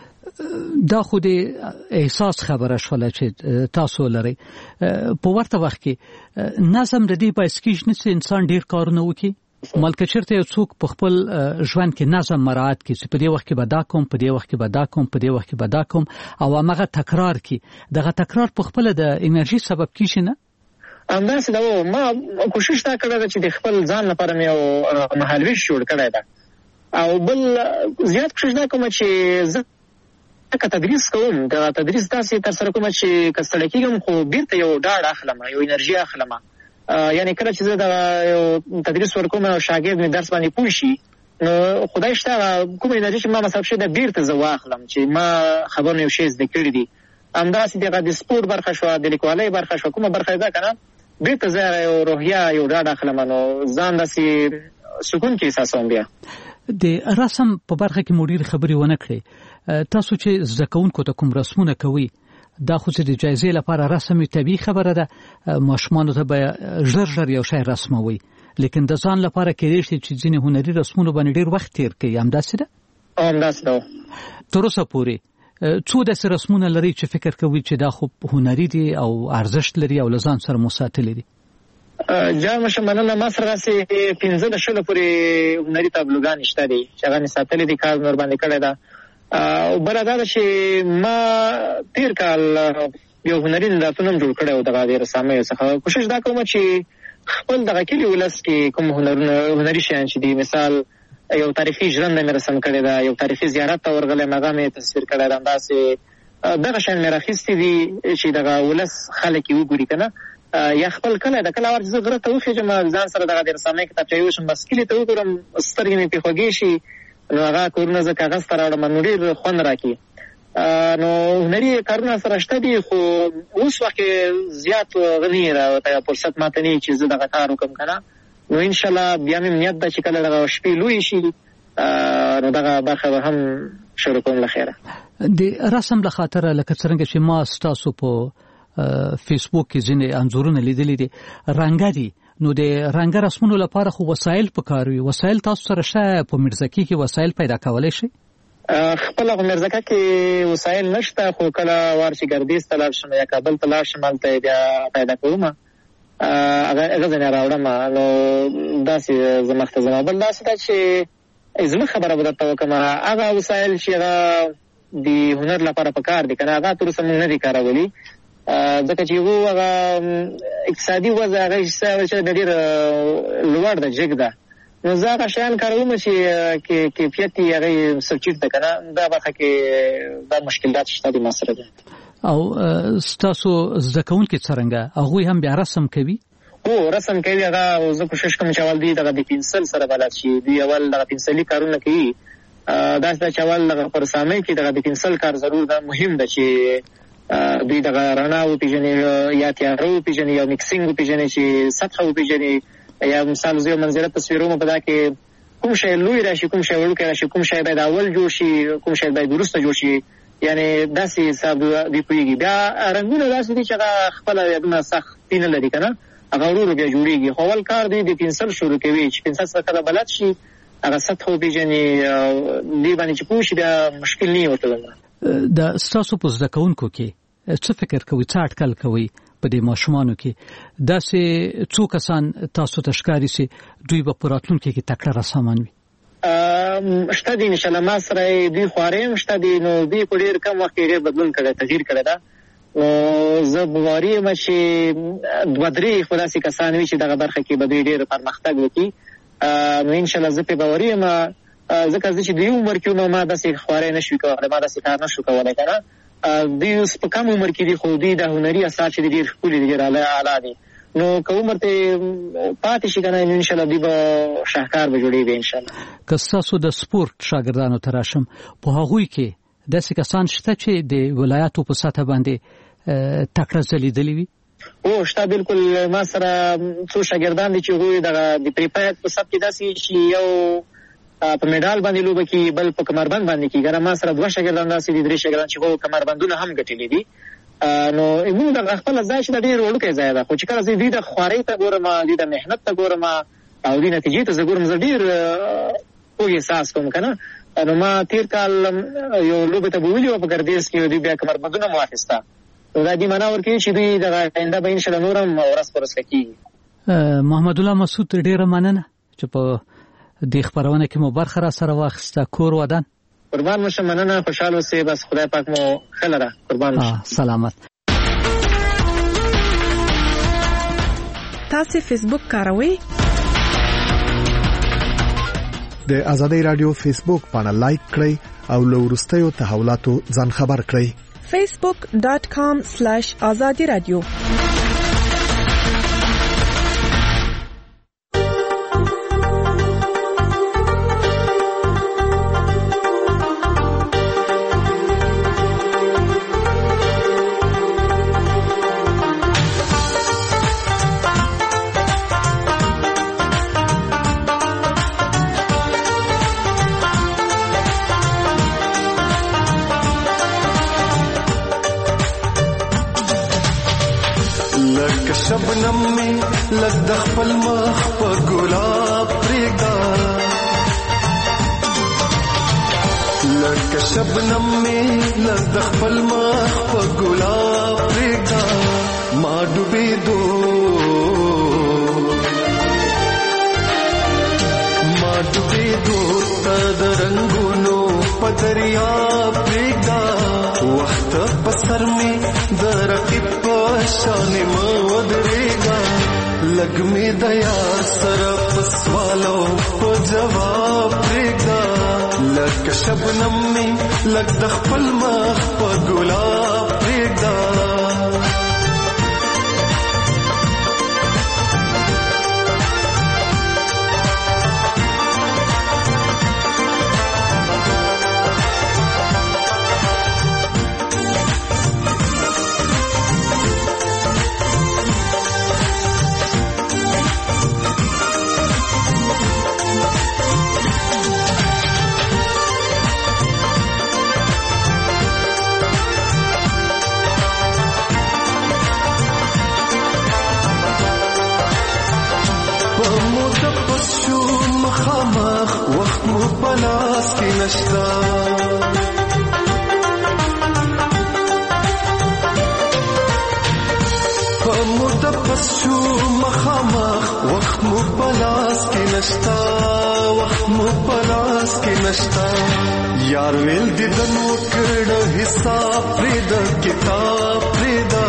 S11: دا خو د احساس خبره شوله چې تاسو لرئ. په ورته وخت کې نظم د دې باعث کېږي نه چې انسان ډېر کارونه وکړي؟ ملکه چېرته یو څوک په خپل ژوند کې نظم مراعات کړي چې په دې وخت کې به دا کوم، په دې وخت کې به دا کوم، په دې وخت کې به دا کوم، او همغه تکرار کړي، دغه تکرار په خپله د انرژي سبب کېږي نه؟
S26: همداسې ده. ما کوشش دا کړی ده چې د خپل ځان لپاره مې یو مهالویش جوړ کړی ده، او بل زیات کوشش دا کوم چې زه که تدریس کوم، د تدریس داسې ترسره کوم چې که ستړی کېږم خو بیرته یو ډاډ اخلم، یو انرژي اخلم. یعنې کله چې زه د یو تدریس ورکوم او شاګرد مې درس باندې پوه شي، نو خدای شته کومه انرژي چې ما مصرف شوې ده بیرته زه واخلم چې ما خبرونه یو شی زده کړي دي. همداسې دغه د سپورټ برخه شوه، د لیکوالۍ برخه شوه، کومه برخه ده که نه، بیرته زه یو روحیه یو ډاډ اخلم، نو ځان داسې سکون کې احساسوم. بیا
S11: د رسم په برخه کې مدیر خبري ونه کړې، تاسو چې زده کوونکو ته کوم رسمونه کوي دا خو چې د جایزې لپاره رسمي طبيعي خبره ده، ماشومان ته به ژر ژر یو شی رسموي، لیکن د ځان لپاره کې دې چې ځینې هنري رسمونه باندې ډیر وخت تیر کوي. هم داسې ده؟
S26: هم داسې ده.
S11: تر اوسه پورې څو داسې رسمونه لري چې فکر کوي چې دا خو هنري دي او ارزښت لري او له ځان سره مو ساتلي دي؟
S26: جام شمنه ما سره سي پنځه د شلو پورې هنري تابلوګان شته دي چې هغه ساتلي دي، کار نور باندې کړی ده. او بل دا چې ما تیر کال یو هنري نندارتون جوړ کړی و دغه د رسامۍ څخه. کوشش دا کوم چې خپل دغه کلی ولس کې کوم هنري شیان چې دي، مثال یو تاریخي ژرنده مې رسم کړې ده، یو تاریخي زیارت ته ورغلی هغه مې تصویر کړی ده، همداسې دغه شیان مې راخیستي دي چې دغه ولس خلک یې وګوري که نه. یا خپل کلی ده کله ور چې زه غره ته وخېږم ځان سره دغه د رسامۍ کتابچه یوشم بس کلي ته وګورم سترګې مې پرې خوږې شي، نو هغه کورونه زه کاغذ ته راوړم نو ډېر خوند راکړي. نو هنري کارونه سره شته دي، خو اوس وخت کې زیات غني راوته فرصت ماته نه چې زه دغه کار وکړم که نه. نو انشاءالله بیا مې نیت ده چې کله دغه شپې لوی شي نو دغه برخه به هم شروع کوم له خیره.
S11: د رسم له خاطره لکه څرنګه چې ما ستاسو په فیسبوک کې ځینې انځورونه لیدلي دي رنګه دي، نو د رنګه رسمونو لپاره خو وسایل پکار وي. وسایل تاسو سره شته؟ په میرزکې کې وسایل پیدا کولی شي؟
S26: خپله په میرزکه کې وسایل نشته، خو کله وار چې ګردیز ته لاړ شم یا کابل ته لاړ شم هلته بیا پیدا کوم، هغه ځینې راوړم. نو داسې زه مخته ځم. بل داسې ده چې زما خبره به درته وکړم، هغه وسایل چې هغه د هنر لپاره پکار دي که نه هغه تر اوسه موږ نه دي کارولي، ځکه چې هغو هغه اقتصادي وضع هغه چې د ډېر لوړ ده جګ ده، نو زه هغه شیان کاروم چې کیفیت یې هغه سرچیټ ده که نه. دا برخه کې دا مشکلات شته دي ما سره ده.
S11: او ستاسو زده کوونکي څرنګه هغوی هم بیا رسم کوي؟
S26: او رسم کوي هغه. زه کوشش کوم چې اول دوی دغه د پنسل سره بلد شي، دوی اول دغه پنسلي کارونه کوي. داسې ده چې اول دغه په رسامۍ کې دغه د پنسل کار ضرور ده، مهم ده چې دوی دغه رڼا وپېژني یا تیاره وپېژني یا میکسینګ وپېژني چې سطحه وپېژني. یا مثال زه یو منظره تصویروم، په دا کې کوم شی لوی راشي کوم شی وړوکی راشي، کوم شی باید اول جوړ شي کوم شی باید وروسته جوړ شي، یعنې داسې حساب دوی پوهېږي. بیا رنګونه داسې دي چې هغه خپله یادونه سختي نه لري که نه، هغه ورو ورو بیا جوړېږي. خو اول کار دی د پنسل شروع کوي چې پنسل سره کله بلد شي هغه سطحه وپېژني، دې باندې چې پوه شي بیا مشکل نه وي ورته دومره.
S11: د ستاسو په زده کوونکو کې څه فکر کوي، څه اټکل کوي په دې ماشومانو کې داسې څو کسان تاسو ته ښکاري چې دوی به په راتلونکي کې تکړه رسامان وي؟
S26: شته دي انشاءالله ما سره دوی خوارې هم شته دي، نو دوی په ډېر کم وخت کې ډېر بدلون کړی تغییر کړی ده. نو زه باوري یم چې دوه درې خو داسې کسان وي چې دغه برخه کې به دوی ډېر پرمختګ وکړي. نو انشاءالله زه پرې باوري یم، ځکه زه چې دوی عمر کې نو ما داسې خوارۍ نه شوي کولی، ما داسې کار نه شو کولی که نه. دوی اوس په کم عمر کې دي، خو دوی د هنري اثار چې دي ډېر ښکلي دي، ډېر اعلی دي. نو که عمر ته پاتې شي که نه انشاءالله دوی به شاهکار به جوړېږي انشاءالله.
S11: که ستاسو د سپورټ شاګردانو ته راشم، په هغوی کې داسې کسان شته چې د ولایاتو په سطحه باندې تکړه ځلېدلي وي؟
S26: او شته بالکل. ما سره څو شاګردان دي چې هغوی دغه د پریپاید په سطح کې داسې چې یو په میډال باندې لوبه کوي، بل په کمربند باندې کوي. ګره ما سره دوه شاګردان داسې دي، درې شاګردان چې هغو کمربندونه هم ګټلي دي. نو موږ د خپل ځای چې ډېر وړوکی ځای ده، خو چې کله زه دوی د خوارۍ ته ګورم، دوی د محنت ته ګورم او دوی نتیجې ته زه ګورم، زه ډېر خوږ احساس کوم که نه. نو ما تېر کال یو لوبې ته بوولي وه په ګردیز کې، دوی بیا کمربندونه مو واخېسته. نو دا دې معنا ورکوي چې دوی دغه آینده به انشاءالله نور هم ورځ په ورځ ښه کېږي.
S11: محمد الله مسعود ډېره مننه چې په دې خپرونه کې مو برخه را سره واخیسته. کور ودان؟
S26: قربان مشه، مننه، خوشحاله اوسئ، بس خدای پاک مو ښه لره. قربان مشه.
S11: سلامت.
S4: تاسو فیسبوک کاروئ؟
S18: د آزادۍ رادیو فیسبوک پاڼه لایک کړئ او له وروستیو تحولاتو ځان خبر کړئ.
S4: facebook dot com slash azadi radio.
S2: لکه شبنم می لک د خپل مخ په ګلاب پرېږده لکه شبنم می لک د خپل مخ په ګلاب پرېږده ما ډوبېدو ما ډوبېدو ته د رنګونو په دریاب پرېږده وخت په سر می د رقیب په شان مه ودرېږه لږ مې د یار سره په سوالو په جواب پرېږده لکه شبنم می لږ د خپل مخ په ګلاب پرېږده وخت مو پلاس کې نشتا په متپس شو مخامخ وخت مو پلاس کې نشتا وخت مو پلاس کې نشتا یار ویل دې د نو کړه حساب پرې د کتاب پرې دا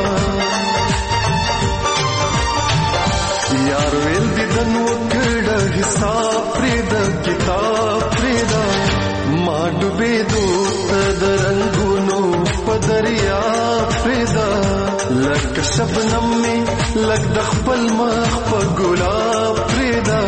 S2: یار ویل دې د نو کړه حساب پرې د کتاب پرې دا ما ډوبېدو ته د رنګونو په دریا پرې دا لکه شبنم مې لږ د خپل مخ په ګلاب پرې دا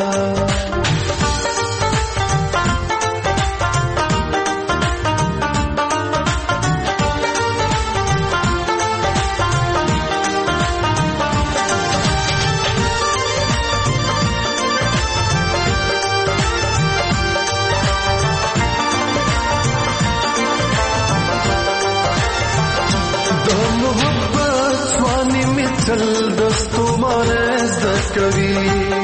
S2: چل دستو مانے زد کبھی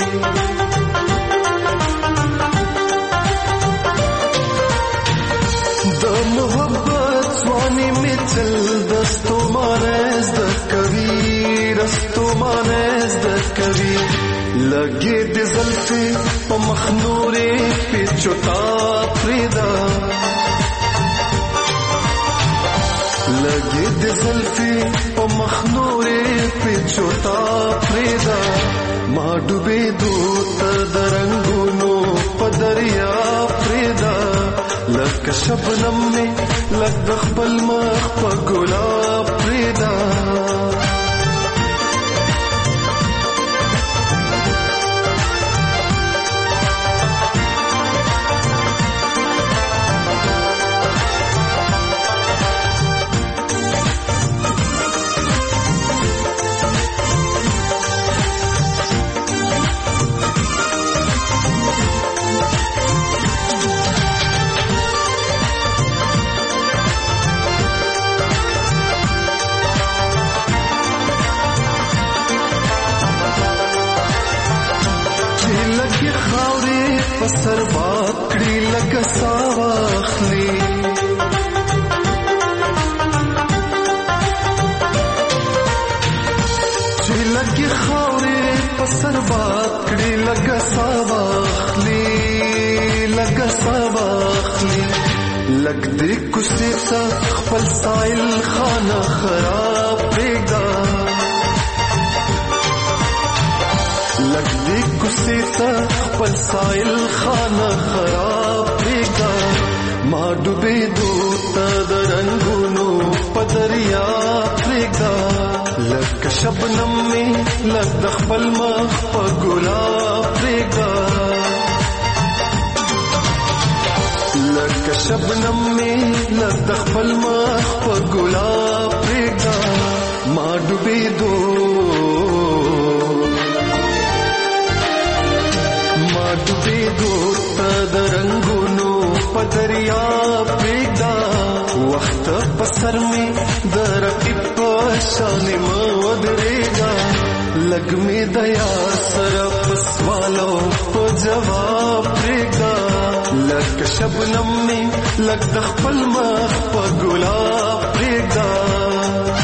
S2: د محبت سوانی میں چل دستو مانے زد کبھی رستو مانے زد کبھی لگے د زلفے په مخنورے پہ چوتا پریدا لگے د زلفے په مخنورے پہ چوتا پریدا ما ډوبېدو ته د رنګونو په دریا پریدا لکه شبنم مې لږ د خپل مخ په ګلاب پریدا سر باکړي لکه ساواخلي چې لګي خاورې په سر باکړي لکه ساواخلي لکه ساواخلي لګ دې کوڅې ته خپل سایل خانه خراب پرېږده لګ دې کوڅې ته خپل سایل خانه خراب پرېږده ما ډوبېدو ته د رنګونو په دریا پرېږده لکه شبنم مې لږ د خپل مخ په ګلاب پرېږده لکه شبنم مې لږ د خپل مخ په ګلاب پرېږده ما ډوبېدو ما ډوبېدو ته د رنګونو په دریا پرېږده وخت په سر مې د رقیب په شان مه ودرېږه لګ می دیا سره پسوالو په جواب پرېږده لکه شبنم می لګ د خپل مخ په ګلاب پرېږده